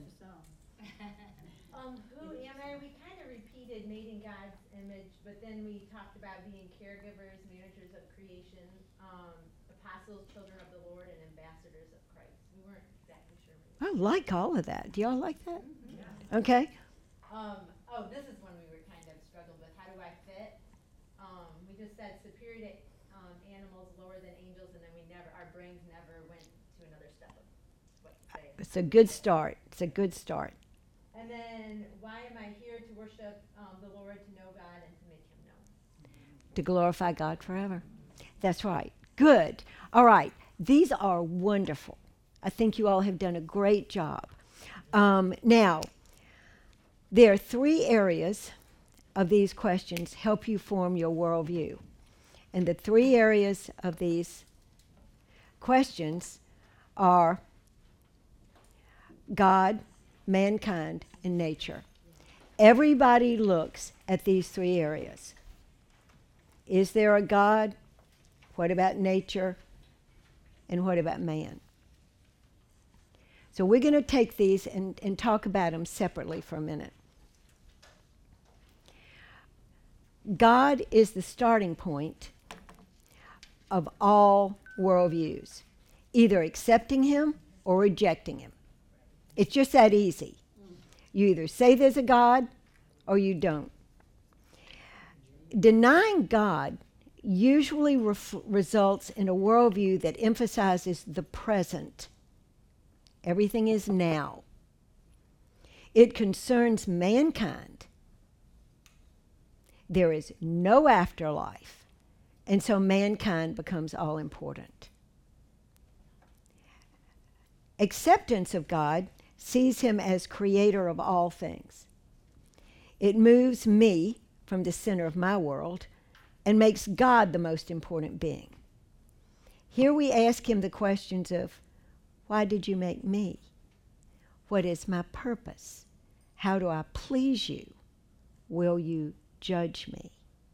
Who am I? We kind of repeated made in God's image, but then we talked about being caregivers, managers of creation, apostles, children of the Lord, and ambassadors of Christ. We weren't exactly sure. I like all of that. Do y'all like that? Okay. This is one we were kind of struggling with. How do I fit? We just said superior to animals, lower than angels, and then our brains never went to another step of what you say. It's a good start. It's a good start. And then, why am I here? To worship the Lord, to know God, and to make him known. To glorify God forever. That's right. Good. All right. These are wonderful. I think you all have done a great job. Now, there are 3 areas of these questions help you form your worldview. And the 3 areas of these questions are God, mankind, and nature. Everybody looks at these 3 areas. Is there a God? What about nature? And what about man? So we're going to take these and talk about them separately for a minute. God is the starting point of all worldviews, either accepting him or rejecting him. It's just that easy. You either say there's a God or you don't. Denying God usually results in a worldview that emphasizes the present. Everything is now. It concerns mankind. There is no afterlife, and so mankind becomes all important. Acceptance of God sees him as creator of all things. It moves me from the center of my world and makes God the most important being. Here we ask him the questions of, why did you make me? What is my purpose? How do I please you? Will you judge me?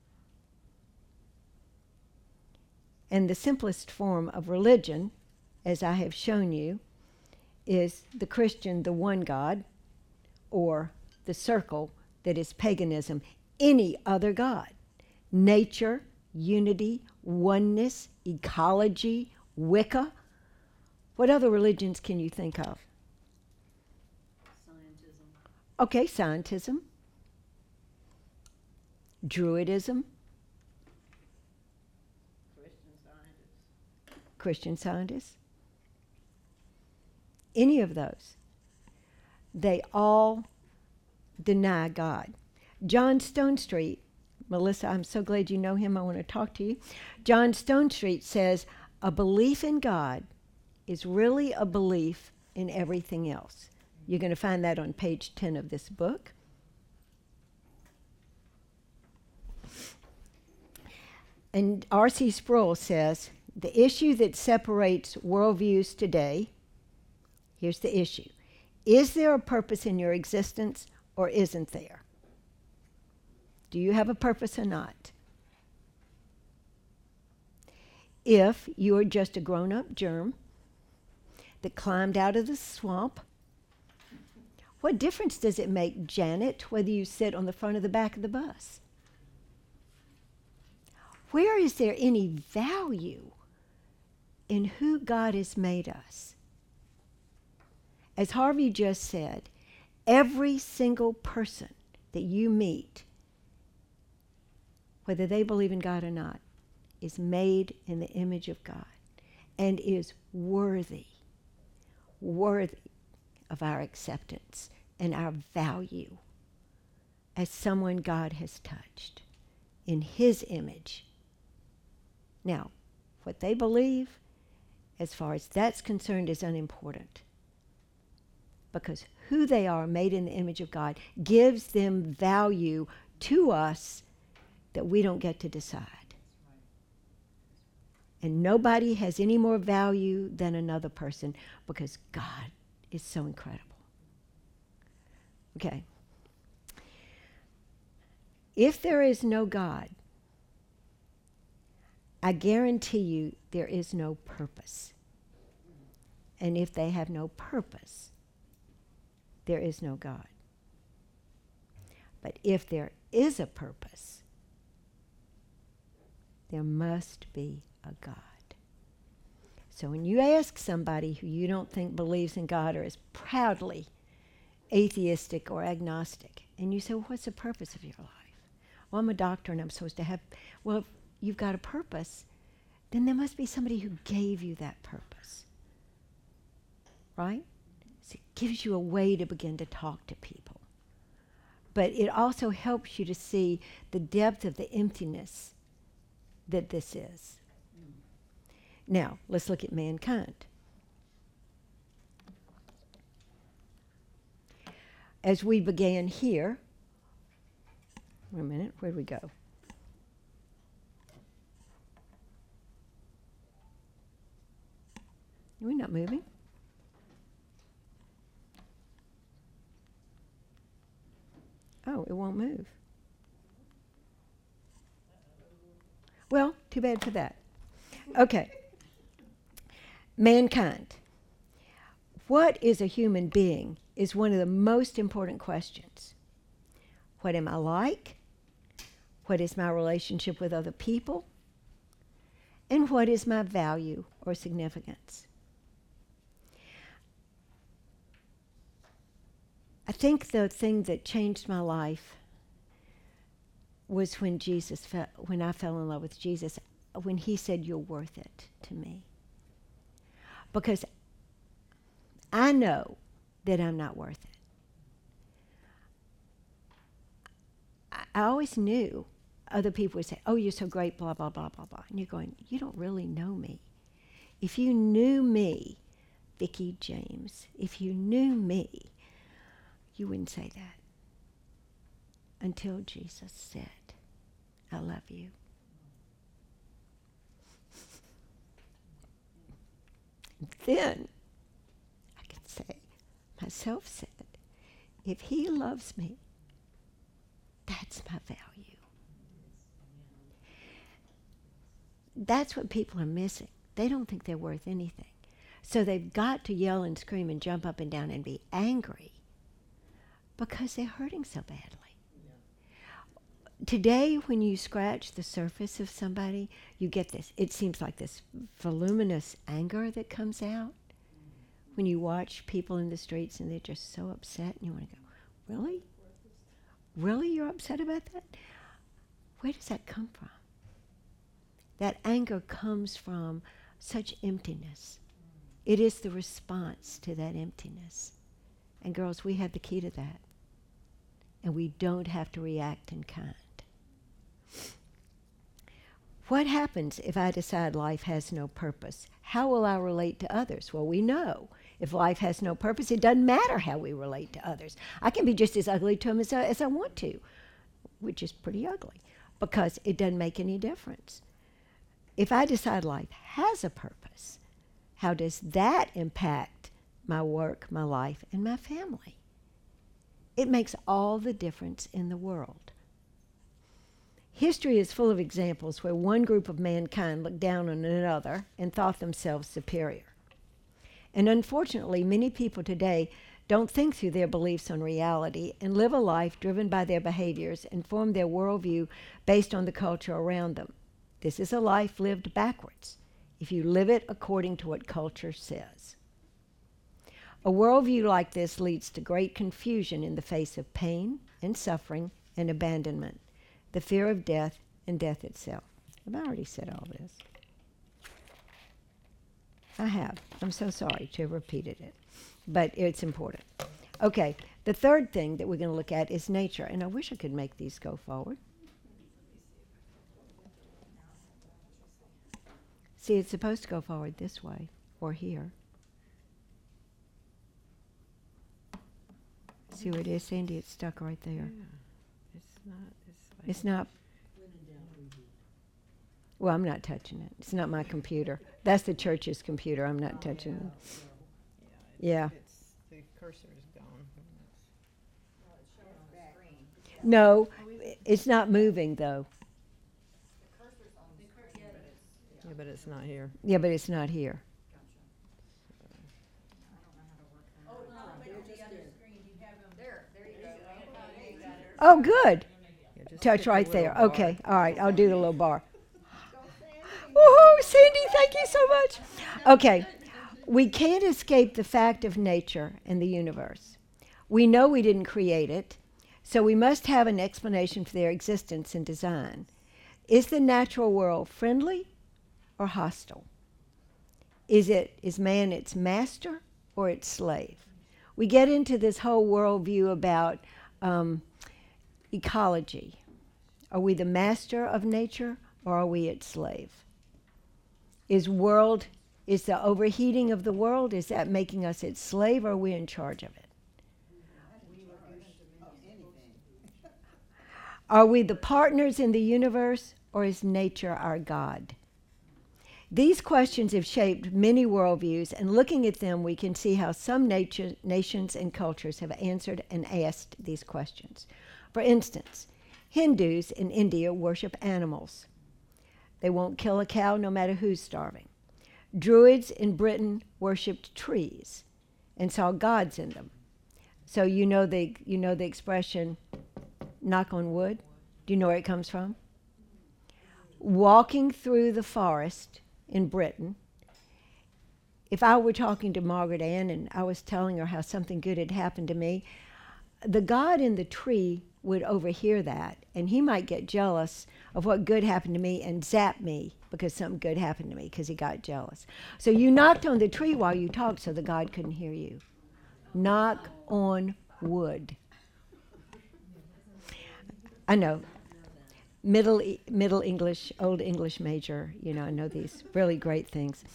And the simplest form of religion, as I have shown you, is the Christian, the one God, or the circle that is paganism, any other God. Nature, unity, oneness, ecology, Wicca. What other religions can you think of? Scientism. Okay, scientism. Druidism. Christian Scientists. Any of those. They all deny God. John Stonestreet, Melissa, I'm so glad you know him. I want to talk to you. John Stonestreet says, a belief in God is really a belief in everything else. You're going to find that on page 10 of this book. And R.C. Sproul says, the issue that separates worldviews today, here's the issue. Is there a purpose in your existence or isn't there? Do you have a purpose or not? If you are just a grown-up germ that climbed out of the swamp, what difference does it make, Janet, whether you sit on the front or the back of the bus? Where is there any value in who God has made us? As Harvey just said, every single person that you meet, whether they believe in God or not, is made in the image of God and is worthy of our acceptance and our value as someone God has touched in His image. Now, what they believe, as far as that's concerned, is unimportant. Because who they are, made in the image of God, gives them value to us that we don't get to decide. And nobody has any more value than another person because God is so incredible. Okay. If there is no God, I guarantee you there is no purpose. And if they have no purpose, there is no God. But if there is a purpose, there must be a God. So when you ask somebody who you don't think believes in God or is proudly atheistic or agnostic, and you say, well, what's the purpose of your life? Well, I'm a doctor and I'm supposed to have, well, if you've got a purpose, then there must be somebody who gave you that purpose. Right? So it gives you a way to begin to talk to people. But it also helps you to see the depth of the emptiness that this is. Now, let's look at mankind. As we began here, wait a minute, where'd we go? Are we not moving? Oh, it won't move. Well, too bad for that. Okay. Mankind. What is a human being is one of the most important questions. What am I like? What is my relationship with other people? And what is my value or significance? I think the thing that changed my life was when I fell in love with Jesus, when He said, "You're worth it," to me. Because I know that I'm not worth it. I always knew other people would say, "Oh, you're so great, blah, blah, blah, blah, blah." And you're going, you don't really know me. If you knew me, Vicki James, if you knew me, you wouldn't say that. Until Jesus said, "I love you." Then I could say, myself said, if He loves me, that's my value. That's what people are missing. They don't think they're worth anything. So they've got to yell and scream and jump up and down and be angry because they're hurting so badly. Today, when you scratch the surface of somebody, you get this. It seems like this voluminous anger that comes out when you watch people in the streets and they're just so upset and you want to go, really? Really, you're upset about that? Where does that come from? That anger comes from such emptiness. It is the response to that emptiness. And girls, we have the key to that. And we don't have to react in kind. What happens if I decide life has no purpose? How will I relate to others? Well, we know if life has no purpose, it doesn't matter how we relate to others. I can be just as ugly to them as I want to, which is pretty ugly, because it doesn't make any difference. if I decide life has a purpose, how does that impact my work, my life, and my family? It makes all the difference in the world. History is full of examples where one group of mankind looked down on another and thought themselves superior. And unfortunately, many people today don't think through their beliefs on reality and live a life driven by their behaviors and form their worldview based on the culture around them. This is a life lived backwards if you live it according to what culture says. A worldview like this leads to great confusion in the face of pain and suffering and abandonment, the fear of death and death itself. Have I already said all this? I have. I'm so sorry to have repeated it, but it's important. Okay, the third thing that we're going to look at is nature, and I wish I could make these go forward. See, it's supposed to go forward this way, or here. See where it is, Sandy? It's stuck right there. It's not. Well, I'm not touching it. It's not my computer. That's the church's computer. I'm not touching it. Yeah. The cursor is gone. No, it's not moving, though. Yeah, but it's not here. Yeah, but it's not here. Oh, good. Yeah, just Touch hit the right little there. bar. Okay, all right, I'll do the little bar. Woohoo, Cindy, thank you so much. Okay, we can't escape the fact of nature and the universe. We know we didn't create it, so we must have an explanation for their existence and design. Is the natural world friendly or hostile? Is man its master or its slave? We get into this whole worldview about ecology. Are we the master of nature or are we its slave? Is the overheating of the world, is that making us its slave, or are we in charge of it? Are we the partners in the universe, or is nature our God? These questions have shaped many worldviews, and looking at them, we can see how some nations and cultures have answered and asked these questions. For instance, Hindus in India worship animals. They won't kill a cow no matter who's starving. Druids in Britain worshipped trees and saw gods in them. So you know the expression, knock on wood? Do you know where it comes from? Walking through the forest in Britain, if I were talking to Margaret Ann and I was telling her how something good had happened to me, the god in the tree would overhear that, and he might get jealous of what good happened to me and zap me because something good happened to me because he got jealous. So you knocked on the tree while you talked so the god couldn't hear you. Knock on wood. I know. Middle English, Old English major, I know these really great things.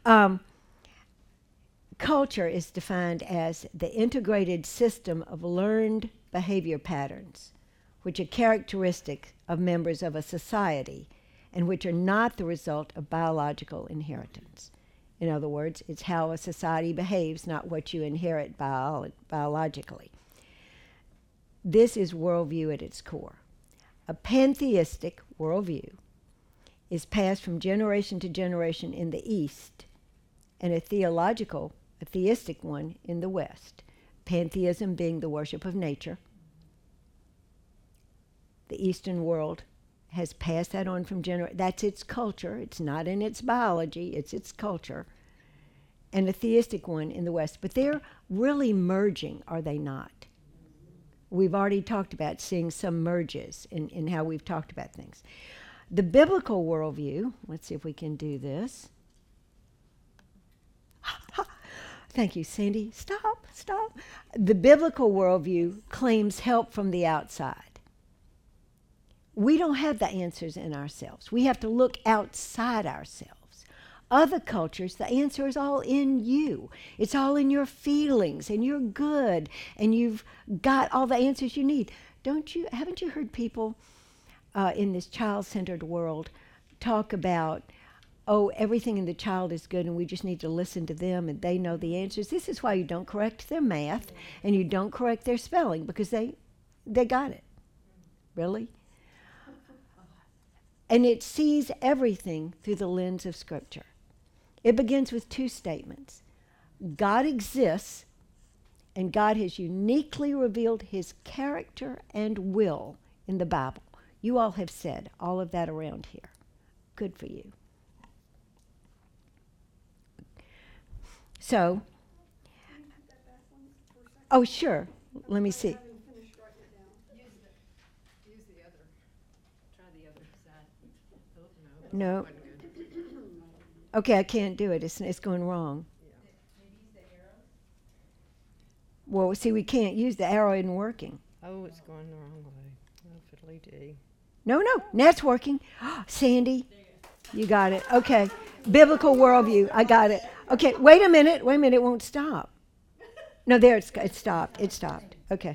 Culture is defined as the integrated system of learned behavior patterns, which are characteristic of members of a society and which are not the result of biological inheritance. In other words, it's how a society behaves, not what you inherit biologically. This is worldview at its core. A pantheistic worldview is passed from generation to generation in the East, and a theistic one in the West. Pantheism being the worship of nature. The Eastern world has passed that on from generation. That's its culture. It's not in its biology, it's its culture. And a theistic one in the West. But they're really merging, are they not? We've already talked about seeing some merges in how we've talked about things. The biblical worldview, let's see if we can do this. Thank you, Sandy. Stop. The biblical worldview claims help from the outside. We don't have the answers in ourselves. We have to look outside ourselves. Other cultures, the answer is all in you. It's all in your feelings, and you're good, and you've got all the answers you need. Haven't you heard people in this child-centered world talk about oh, everything in the child is good and we just need to listen to them and they know the answers. This is why you don't correct their math and you don't correct their spelling, because they got it. Really? And it sees everything through the lens of Scripture. It begins with two statements. God exists, and God has uniquely revealed his character and will in the Bible. You all have said all of that around here. Good for you. So, oh, sure. Let me see. Use the other, try the other side. Oh, no. No. Okay, I can't do it. It's going wrong. Well, see, we can't use the arrow. Isn't working. Oh, it's going the wrong way. Oh, fiddly-dee. No, that's working. Sandy, you got it. Okay. Biblical worldview. I got it. Okay, wait a minute. It won't stop. No, there, it stopped. It stopped. Okay.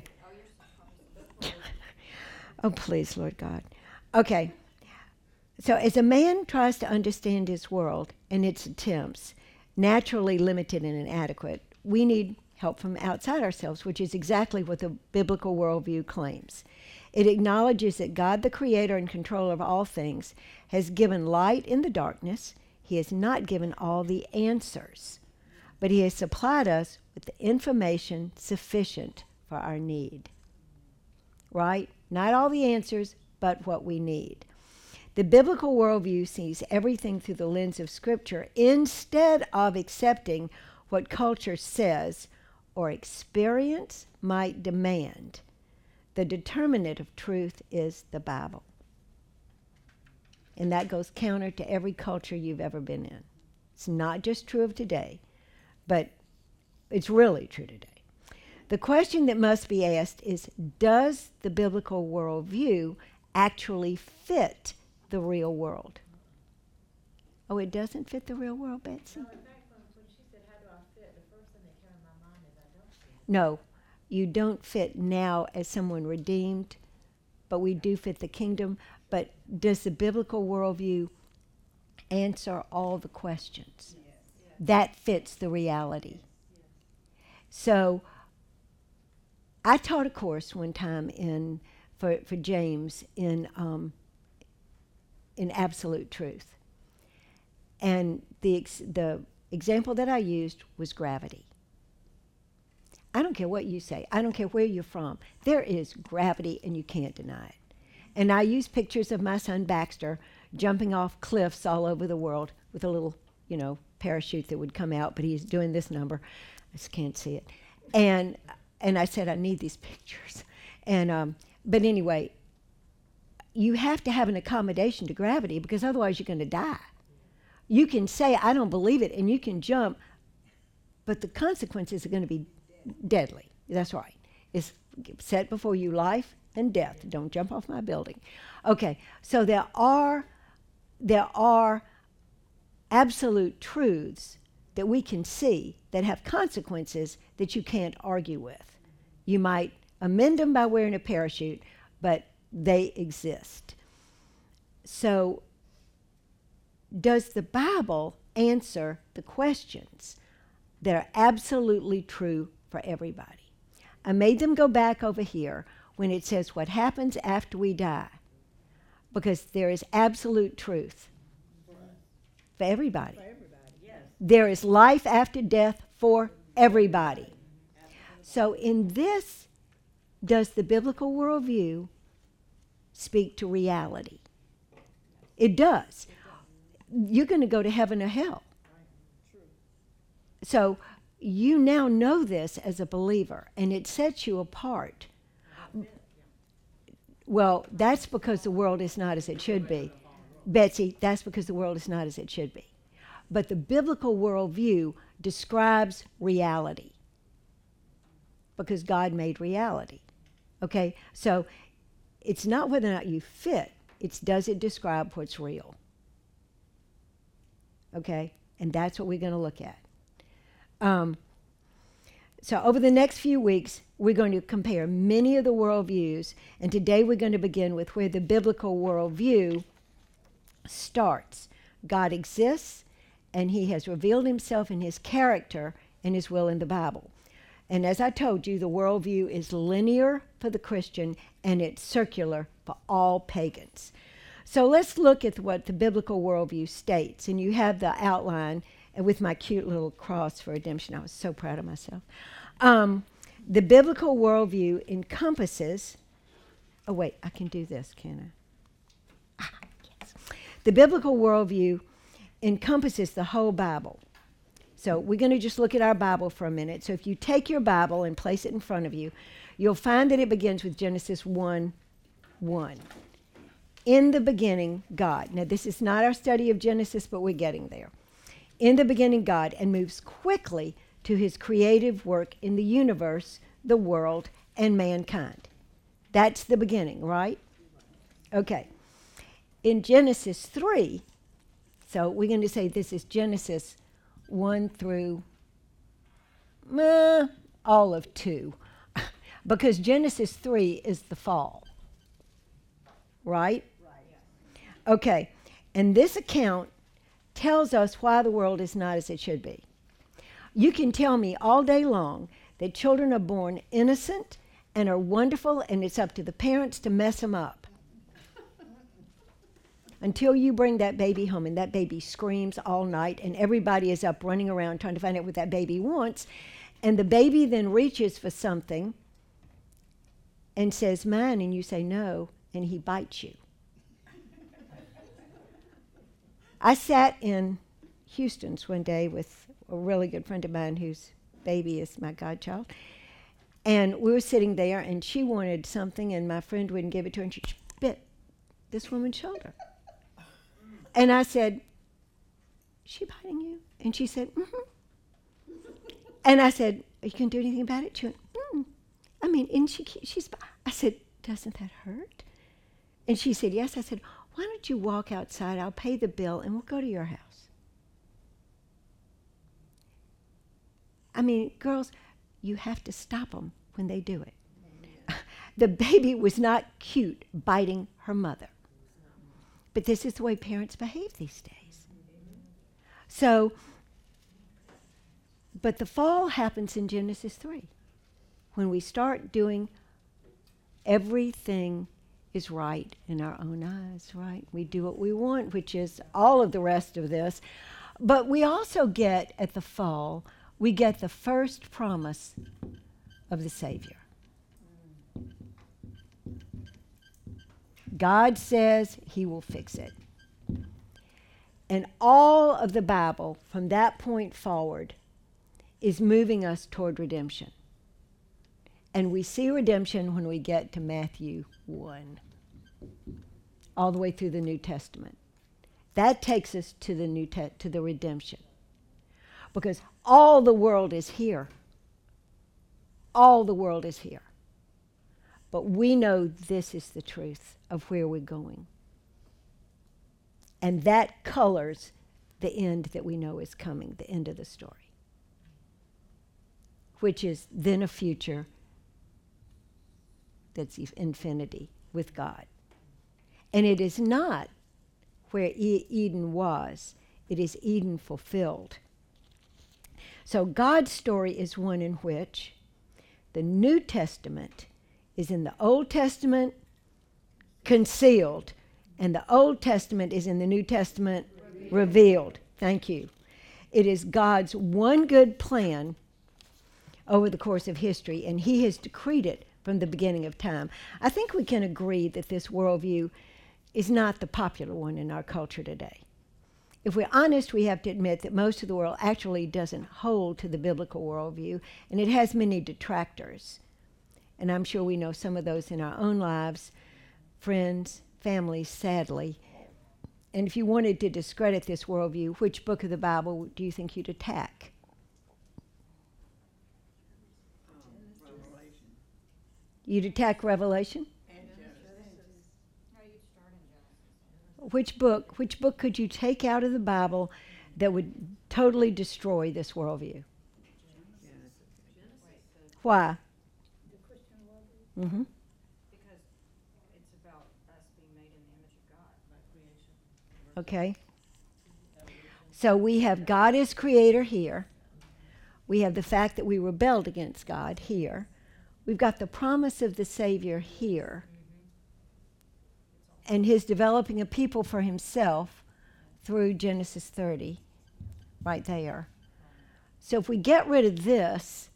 Oh, please, Lord God. Okay. So as a man tries to understand his world and its attempts, naturally limited and inadequate, we need help from outside ourselves, which is exactly what the biblical worldview claims. It acknowledges that God, the creator and controller of all things, has given light in the darkness. He has not given all the answers, but he has supplied us with the information sufficient for our need. Right? Not all the answers, but what we need. The biblical worldview sees everything through the lens of Scripture instead of accepting what culture says or experience might demand. The determinant of truth is the Bible. And that goes counter to every culture you've ever been in. It's not just true of today, but it's really true today. The question that must be asked is, does the biblical worldview actually fit the real world? Oh, it doesn't fit the real world, Betsy? In fact, when she said, how do I fit, the first thing that came to my mind is I don't fit. No, you don't fit now as someone redeemed, but we do fit the kingdom. But does the biblical worldview answer all the questions? Yes. That fits the reality. Yes. So I taught a course one time for James in absolute truth. And the example that I used was gravity. I don't care what you say. I don't care where you're from. There is gravity, and you can't deny it. And I use pictures of my son Baxter jumping off cliffs all over the world with a little, parachute that would come out, but he's doing this number. I just can't see it. And I said, I need these pictures. And but anyway, you have to have an accommodation to gravity, because otherwise you're going to die. You can say, I don't believe it, and you can jump, but the consequences are going to be deadly. That's right. It's set before you life and death. Don't jump off my building. Okay, so there are absolute truths that we can see that have consequences that you can't argue with. You might amend them by wearing a parachute, but they exist. So, does the Bible answer the questions that are absolutely true for everybody? I made them go back over here when it says what happens after we die, because there is absolute truth for everybody. Yes. There is life after death for everybody. So in this, does the biblical worldview speak to reality? It does. You're going to go to heaven or hell. So you now know this as a believer, and it sets you apart. Well, that's because the world is not as it should be. Betsy, that's because the world is not as it should be. But the biblical worldview describes reality, because God made reality. Okay? So it's not whether or not you fit, it's does it describe what's real. Okay? And that's what we're going to look at. So over the next few weeks, we're going to compare many of the worldviews, and today we're going to begin with where the biblical worldview starts. God exists, and he has revealed himself in his character and his will in the Bible. And as I told you, the worldview is linear for the Christian, and it's circular for all pagans. So let's look at what the biblical worldview states. And you have the outline, and with my cute little cross for redemption. I was so proud of myself. The biblical worldview encompasses, oh wait, I can do this, can I? Yes. The biblical worldview encompasses the whole Bible. So we're going to just look at our Bible for a minute. So if you take your Bible and place it in front of you, you'll find that it begins with Genesis 1:1. In the beginning, God. Now, this is not our study of Genesis, but we're getting there. In the beginning, God, and moves quickly to his creative work in the universe, the world, and mankind. That's the beginning, right? Okay. In Genesis 3, so we're going to say this is Genesis 1 through all of 2, because Genesis 3 is the fall, right? Okay, and this account tells us why the world is not as it should be. You can tell me all day long that children are born innocent and are wonderful, and it's up to the parents to mess them up. Until you bring that baby home and that baby screams all night and everybody is up running around trying to find out what that baby wants, and the baby then reaches for something and says, mine, and you say no, and he bites you. I sat in Houston's one day with a really good friend of mine whose baby is my godchild. And we were sitting there, and she wanted something, and my friend wouldn't give it to her, and she bit this woman's shoulder. And I said, is she biting you? And she said, mm-hmm. And I said, you can do anything about it? She went, I mean, and she's, I said, doesn't that hurt? And she said, yes. I said, why don't you walk outside? I'll pay the bill, and we'll go to your house. I mean, girls, you have to stop them when they do it. The baby was not cute biting her mother. But this is the way parents behave these days. So, but the fall happens in Genesis 3. When we start doing everything is right in our own eyes, right? We do what we want, which is all of the rest of this. But we also get, at the fall, we get the first promise of the Savior. God says he will fix it. And all of the Bible, from that point forward, is moving us toward redemption. And we see redemption when we get to Matthew 1, all the way through the New Testament. That takes us to the to the redemption. Because all the world is here. All the world is here. But we know this is the truth of where we're going. And that colors the end that we know is coming, the end of the story. Which is then a future that's infinity with God. And it is not where Eden was. It is Eden fulfilled. So God's story is one in which the New Testament is in the Old Testament concealed, and the Old Testament is in the New Testament revealed. Thank you. It is God's one good plan over the course of history, and he has decreed it from the beginning of time. I think we can agree that this worldview is not the popular one in our culture today. If we're honest, we have to admit that most of the world actually doesn't hold to the biblical worldview, and it has many detractors. And I'm sure we know some of those in our own lives, friends, families, sadly. And if you wanted to discredit this worldview, which book of the Bible do you think you'd attack? Revelation. You'd attack Revelation? No, you'd start in Genesis. Which book could you take out of the Bible that would totally destroy this worldview? Why? The Christian worldview? Mm-hmm. Because it's about us being made in the image of God. Okay. So we have God as creator here. We have the fact that we rebelled against God here. We've got the promise of the Savior here. And his developing a people for himself through Genesis 30, right there. So if we get rid of this,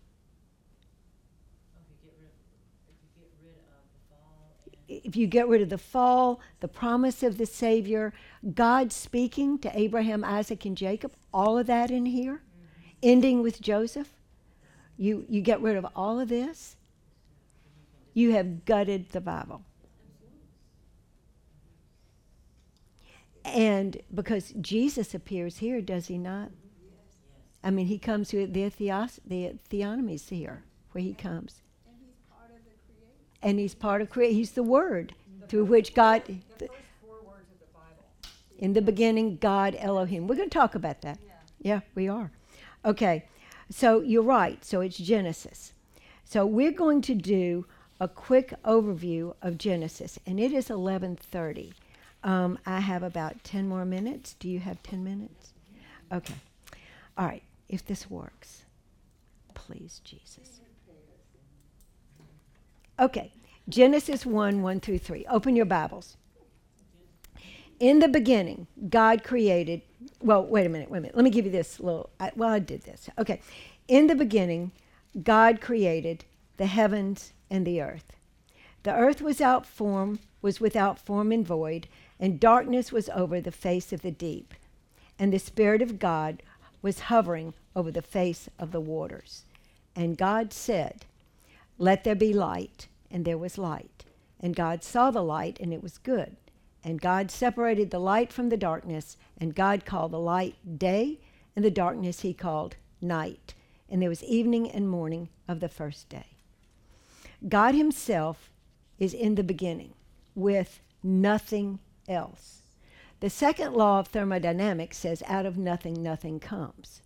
if you get rid of the fall, the promise of the Savior, God speaking to Abraham, Isaac, and Jacob, all of that in here, ending with Joseph, you get rid of all of this, you have gutted the Bible. And because Jesus appears here, does he not? I mean, he comes with the theonomies here, where he comes. And he's part of creation. He's the Word through which God... The first 4 words of the Bible. In the beginning, God Elohim. We're going to talk about that. Yeah, we are. Okay, so you're right. So it's Genesis. So we're going to do a quick overview of Genesis, and it is 11:30. I have about 10 more minutes. Do you have 10 minutes? Okay. All right, if this works. Please, Jesus. Okay, Genesis 1 through 3. Open your Bibles. In the beginning, God created, well, wait a minute. Let me give you this little, I did this. Okay, in the beginning, God created the heavens and the earth. The earth was without form and void, and darkness was over the face of the deep. And the Spirit of God was hovering over the face of the waters. And God said, "Let there be light," and there was light. And God saw the light, and it was good. And God separated the light from the darkness, and God called the light day, and the darkness he called night. And there was evening and morning of the first day. God himself is in the beginning with nothing else. The second law of thermodynamics says out of nothing, nothing comes.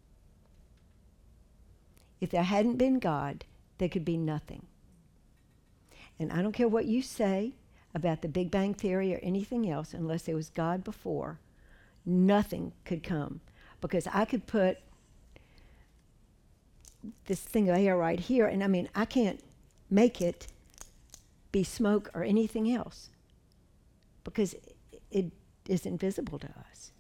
If there hadn't been God, there could be nothing. And I don't care what you say about the Big Bang Theory or anything else, unless there was God before, nothing could come. Because I could put this thing of air right here, and I mean, I can't make it be smoke or anything else, because it is invisible to us.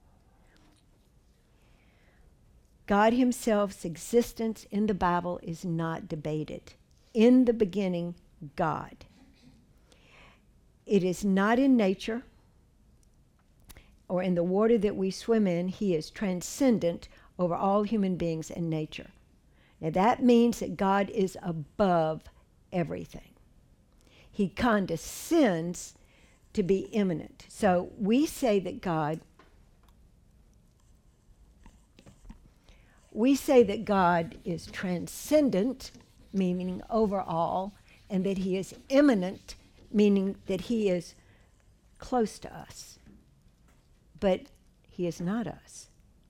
God himself's existence in the Bible is not debated. In the beginning, God. It is not in nature or in the water that we swim in. He is transcendent over all human beings and nature. Now that means that God is above everything. He condescends to be immanent. So we say that God is transcendent, meaning over all, and that he is immanent, meaning that he is close to us. But he is not us.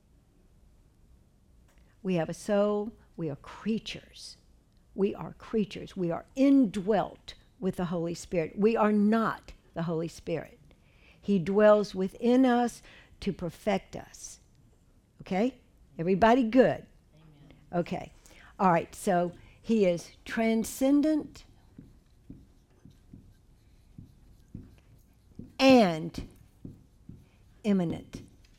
We have a soul. We are creatures. We are creatures. We are indwelt with the Holy Spirit. We are not the Holy Spirit. He dwells within us to perfect us. Okay? Everybody good? Amen. Okay. All right, so he is transcendent and immanent.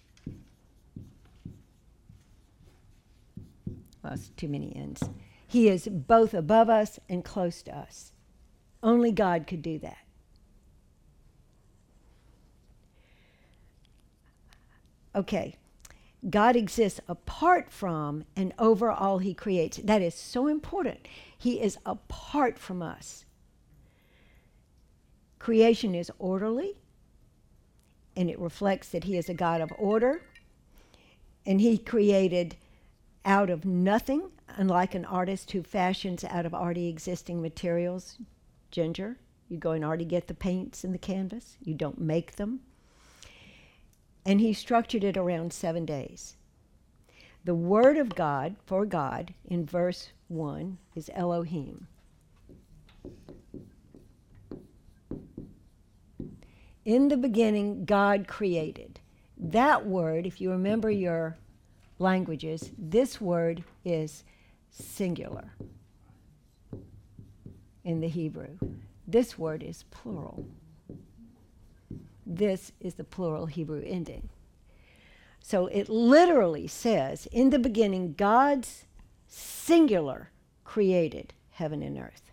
Well, it's too many ends. He is both above us and close to us. Only God could do that. Okay. God exists apart from and over all he creates. That is so important. He is apart from us. Creation is orderly, and it reflects that he is a God of order. And he created out of nothing, unlike an artist who fashions out of already existing materials. Ginger, you go and already get the paints and the canvas. You don't make them. And he structured it around 7 days. The word of God, for God, in verse 1, is Elohim. In the beginning, God created. That word, if you remember your languages, this word is singular in the Hebrew. This word is plural. This is the plural Hebrew ending. So it literally says, in the beginning, God's singular created heaven and earth.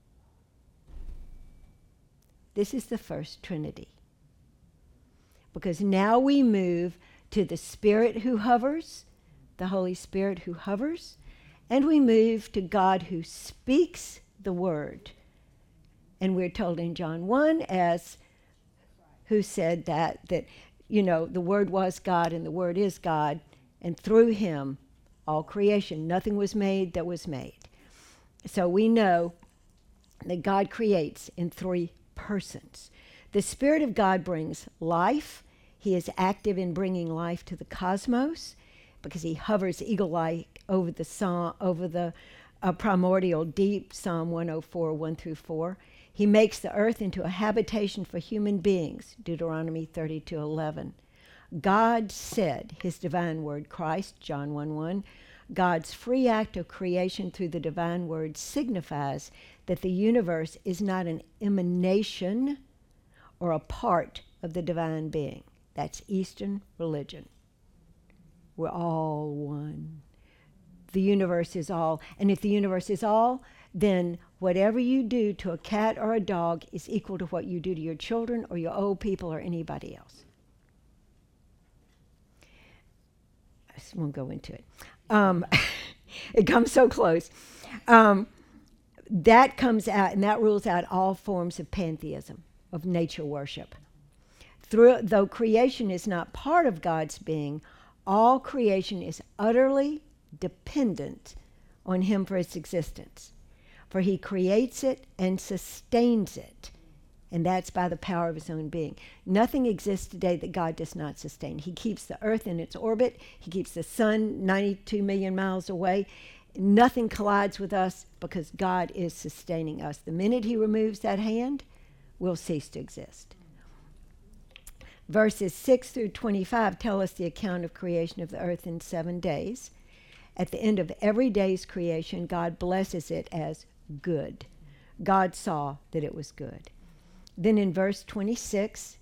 This is the first Trinity. Because now we move to the Spirit who hovers, the Holy Spirit who hovers, and we move to God who speaks the word. And we're told in John 1 as who said that the Word was God and the Word is God, and through him all creation, nothing was made that was made. So we know that God creates in three persons. The Spirit of God brings life. He is active in bringing life to the cosmos because he hovers eagle-like over the primordial deep, Psalm 104, 1 through 4. He makes the earth into a habitation for human beings, Deuteronomy 32:11. God said, his divine word, Christ, John 1:1. God's free act of creation through the divine word signifies that the universe is not an emanation or a part of the divine being. That's Eastern religion. We're all one. The universe is all. And if the universe is all, then whatever you do to a cat or a dog is equal to what you do to your children or your old people or anybody else. I just won't go into it. It comes so close. That comes out, and that rules out all forms of pantheism, of nature worship. Though creation is not part of God's being, all creation is utterly dependent on him for its existence. For he creates it and sustains it, and that's by the power of his own being. Nothing exists today that God does not sustain. He keeps the earth in its orbit. He keeps the sun 92 million miles away. Nothing collides with us because God is sustaining us. The minute he removes that hand, we'll cease to exist. Verses 6 through 25 tell us the account of creation of the earth in 7 days. At the end of every day's creation, God blesses it as good. God saw that it was good. Then in verse 26,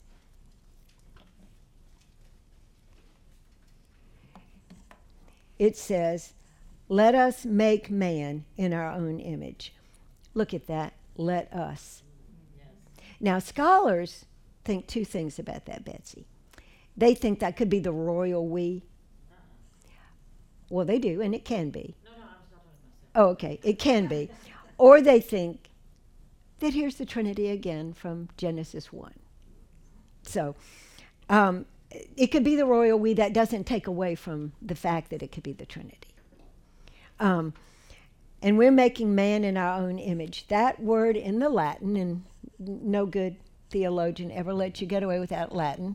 it says, let us make man in our own image. Look at that. Let us. Yes. Now, scholars think two things about that, Betsy. They think that could be the royal we. Well, they do, and it can be. No, I was not talking about that. Oh, okay. It can be. Or they think that here's the Trinity again from Genesis 1. So it could be the royal we. That doesn't take away from the fact that it could be the Trinity. And we're making man in our own image. That word in the Latin, and no good theologian ever lets you get away without Latin,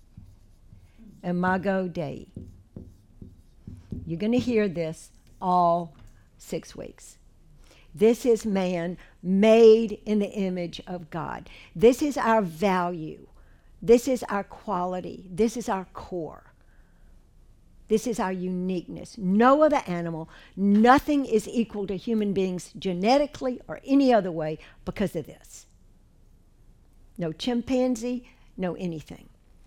imago Dei. You're going to hear this all 6 weeks. This is man made in the image of God. This is our value. This is our quality. This is our core. This is our uniqueness. No other animal, nothing is equal to human beings genetically or any other way because of this. No chimpanzee, no anything.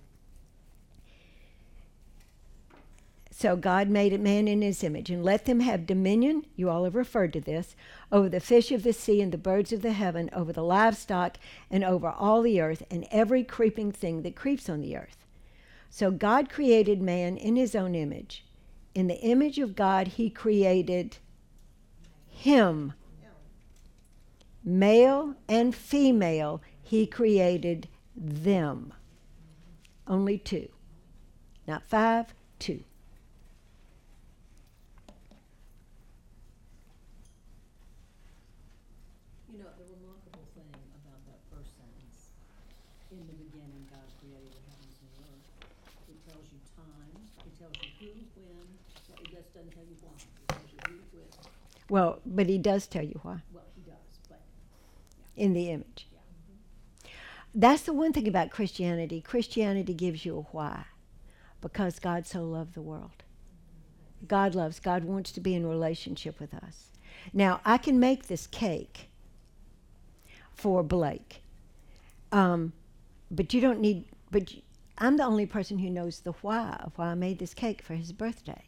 So God made man in his image, and let them have dominion, you all have referred to this, over the fish of the sea and the birds of the heaven, over the livestock, and over all the earth, and every creeping thing that creeps on the earth. So God created man in his own image. In the image of God, he created him. Male and female, he created them. Only 2. Not 5, 2. You know, the remarkable thing about that first sentence, in the beginning God created the heavens and the earth, it tells you time, it tells you who, when, well, it just doesn't tell you why. It tells you who, when. Well, but he does tell you why. Well, he does, but. In the image. Yeah. That's the one thing about Christianity. Christianity gives you a why. Because God so loved the world. God loves. God wants to be in relationship with us. Now, I can make this cake for Blake. But you don't need, I'm the only person who knows the why of why I made this cake for his birthday.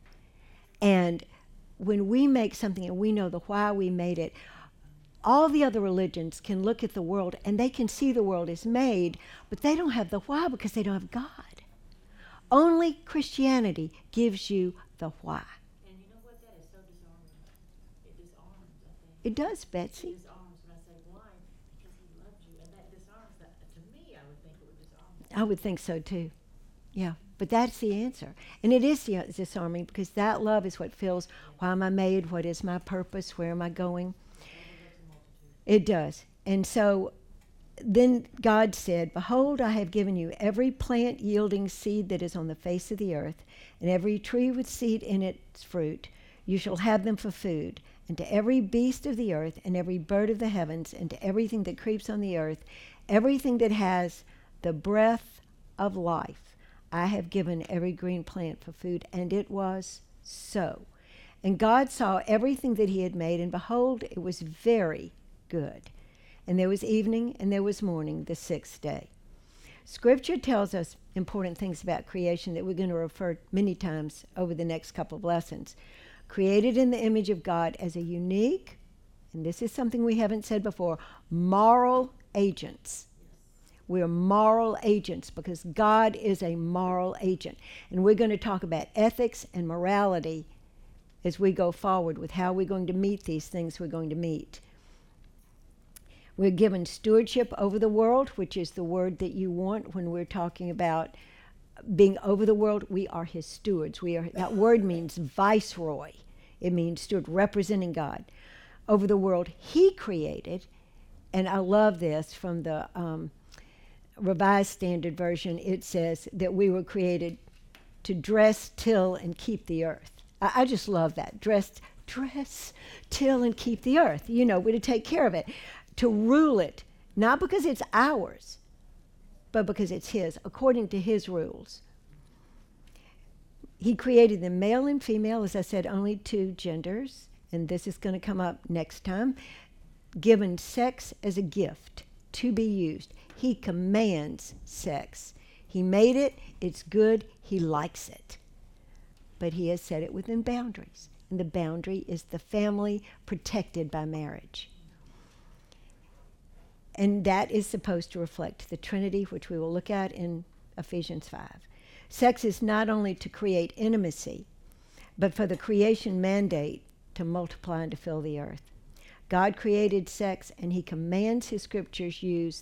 And when we make something and we know the why we made it, all the other religions can look at the world and they can see the world is made, but they don't have the why because they don't have God. Only Christianity gives you the why. And you know what? That is so disarming. It disarms, I think. It does, Betsy. It disarms when I say why, because he loved you, and that disarms that. To me, I would think it would disarm that. I would think so too. Yeah, but that's the answer. And it is disarming because that love is what fills why am I made, what is my purpose, where am I going. It does. And so then God said, behold, I have given you every plant yielding seed that is on the face of the earth, and every tree with seed in its fruit. You shall have them for food. And to every beast of the earth, and every bird of the heavens, and to everything that creeps on the earth, everything that has the breath of life, I have given every green plant for food. And it was so. And God saw everything that he had made, and behold, it was very good. And there was evening and there was morning, the sixth day. Scripture tells us important things about creation that we're going to refer many times over the next couple of lessons. Created in the image of God as a unique, and this is something we haven't said before, moral agents. We're moral agents because God is a moral agent. And we're going to talk about ethics and morality as we go forward with how we're going to meet these things we're going to meet. We're given stewardship over the world, which is the word that you want when we're talking about being over the world. We are his stewards. That word means viceroy. It means steward, representing God. Over the world he created, and I love this from the Revised Standard Version. It says that we were created to dress, till, and keep the earth. I just love that. Dress, till, and keep the earth. You know, we're to take care of it. To rule it, not because it's ours, but because it's his, according to his rules. He created them male and female, as I said, only two genders, and this is going to come up next time. Given sex as a gift to be used. He commands sex. He made it, it's good, he likes it. But he has set it within boundaries, and the boundary is the family protected by marriage. And that is supposed to reflect the Trinity, which we will look at in Ephesians 5. Sex is not only to create intimacy, but for the creation mandate to multiply and to fill the earth. God created sex, and he commands his creatures use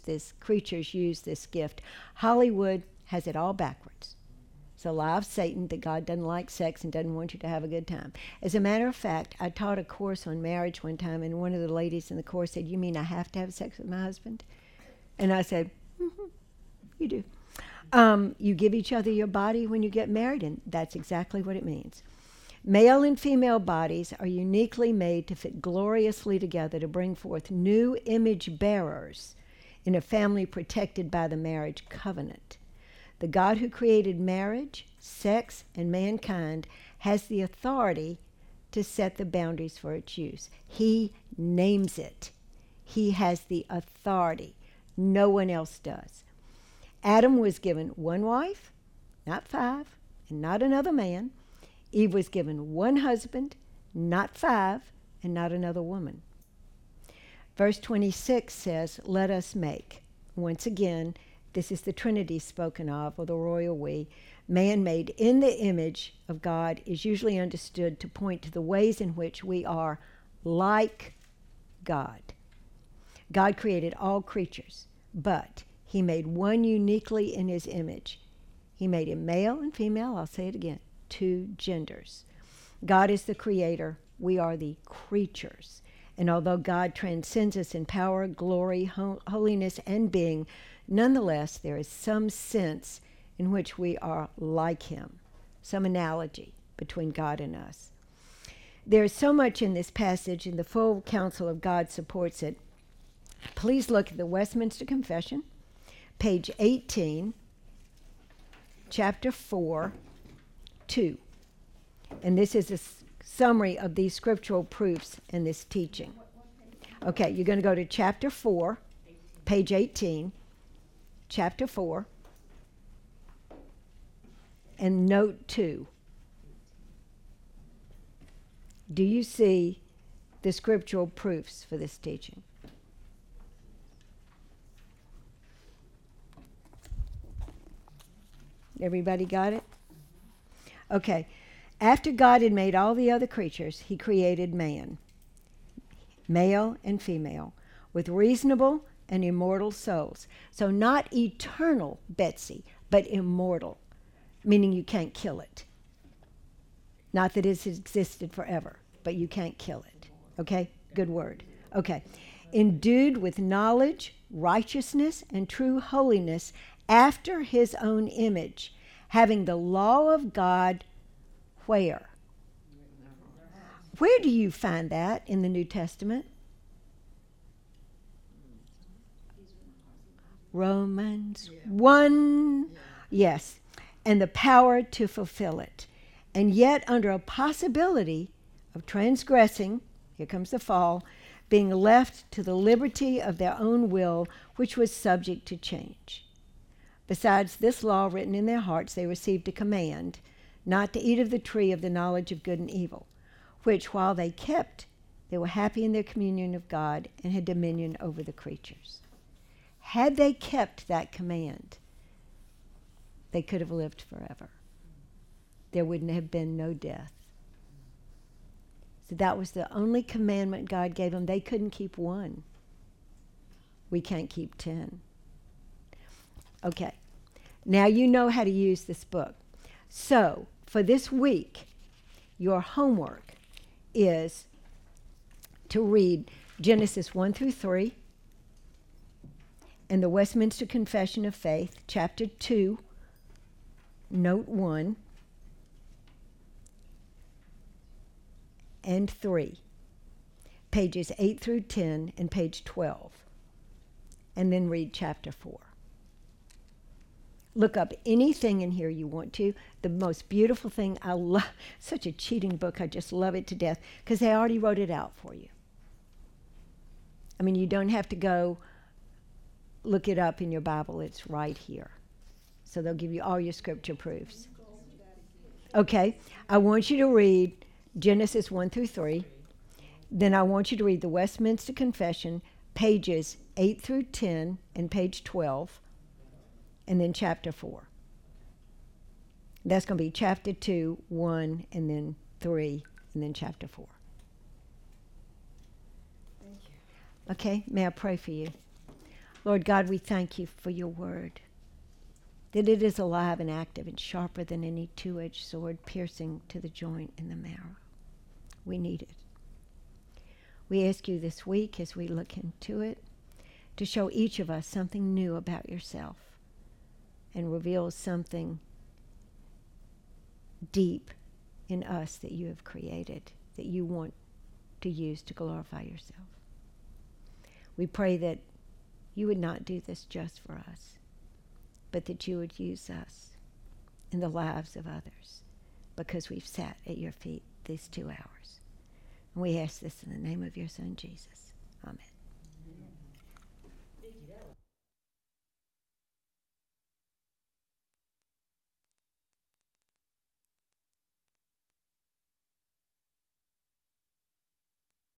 this gift. Hollywood has it all backwards. It's a lie of Satan that God doesn't like sex and doesn't want you to have a good time. As a matter of fact, I taught a course on marriage one time, and one of the ladies in the course said, "You mean I have to have sex with my husband?" And I said, you do. You give each other your body when you get married, and that's exactly what it means. Male and female bodies are uniquely made to fit gloriously together to bring forth new image bearers in a family protected by the marriage covenant. The God who created marriage, sex, and mankind has the authority to set the boundaries for its use. He names it. He has the authority. No one else does. Adam was given one wife, not 5, and not another man. Eve was given one husband, not 5, and not another woman. Verse 26 says, let us make. Once again, this is the Trinity spoken of, or the royal we. Man made in the image of God is usually understood to point to the ways in which we are like God. God created all creatures, but he made one uniquely in his image. He made him male and female, I'll say it again, 2 genders. God is the creator, we are the creatures. And although God transcends us in power, glory, holiness, and being, nonetheless, there is some sense in which we are like him, some analogy between God and us. There is so much in this passage, and the full counsel of God supports it. Please look at the Westminster Confession, page 18. chapter 4, 2. And this is a summary of these scriptural proofs in this teaching. Okay, you're going to go to chapter 4, page 18, chapter 4, and note 2. Do you see the scriptural proofs for this teaching? Everybody got it? Okay. After God had made all the other creatures, he created man, male and female, with reasonable and immortal souls. So not eternal, Betsy, but immortal, meaning you can't kill it. Not that it's existed forever, but you can't kill it. Okay? Good word. Okay. Endued with knowledge, righteousness, and true holiness after his own image, having the law of God where? Where do you find that in the New Testament? Romans 1. Yes. And the power to fulfill it. And yet under a possibility of transgressing, here comes the fall, being left to the liberty of their own will, which was subject to change. Besides this law written in their hearts, they received a command not to eat of the tree of the knowledge of good and evil, which while they kept, they were happy in their communion of God and had dominion over the creatures. Had they kept that command, they could have lived forever. There wouldn't have been no death. So that was the only commandment God gave them. They couldn't keep one. We can't keep 10. Okay. Now you know how to use this book. So, for this week, your homework is to read Genesis 1 through 3 and the Westminster Confession of Faith, chapter 2, note 1 and 3, pages 8 through 10 and page 12, and then read chapter 4. Look up anything in here you want to. The most beautiful thing, I love, such a cheating book, I just love it to death, because they already wrote it out for you. I mean, you don't have to go look it up in your Bible, it's right here. So they'll give you all your scripture proofs. Okay, I want you to read Genesis 1 through 3. Then I want you to read the Westminster Confession, pages 8 through 10 and page 12. And then chapter 4. That's going to be chapter 2, 1, and then 3, and then chapter 4. Thank you. Okay, may I pray for you? Lord God, we thank you for your word, that it is alive and active and sharper than any two-edged sword, piercing to the joint and the marrow. We need it. We ask you this week, as we look into it, to show each of us something new about yourself, and reveal something deep in us that you have created, that you want to use to glorify yourself. We pray that you would not do this just for us, but that you would use us in the lives of others, because we've sat at your feet these 2 hours. And we ask this in the name of your Son, Jesus. Amen.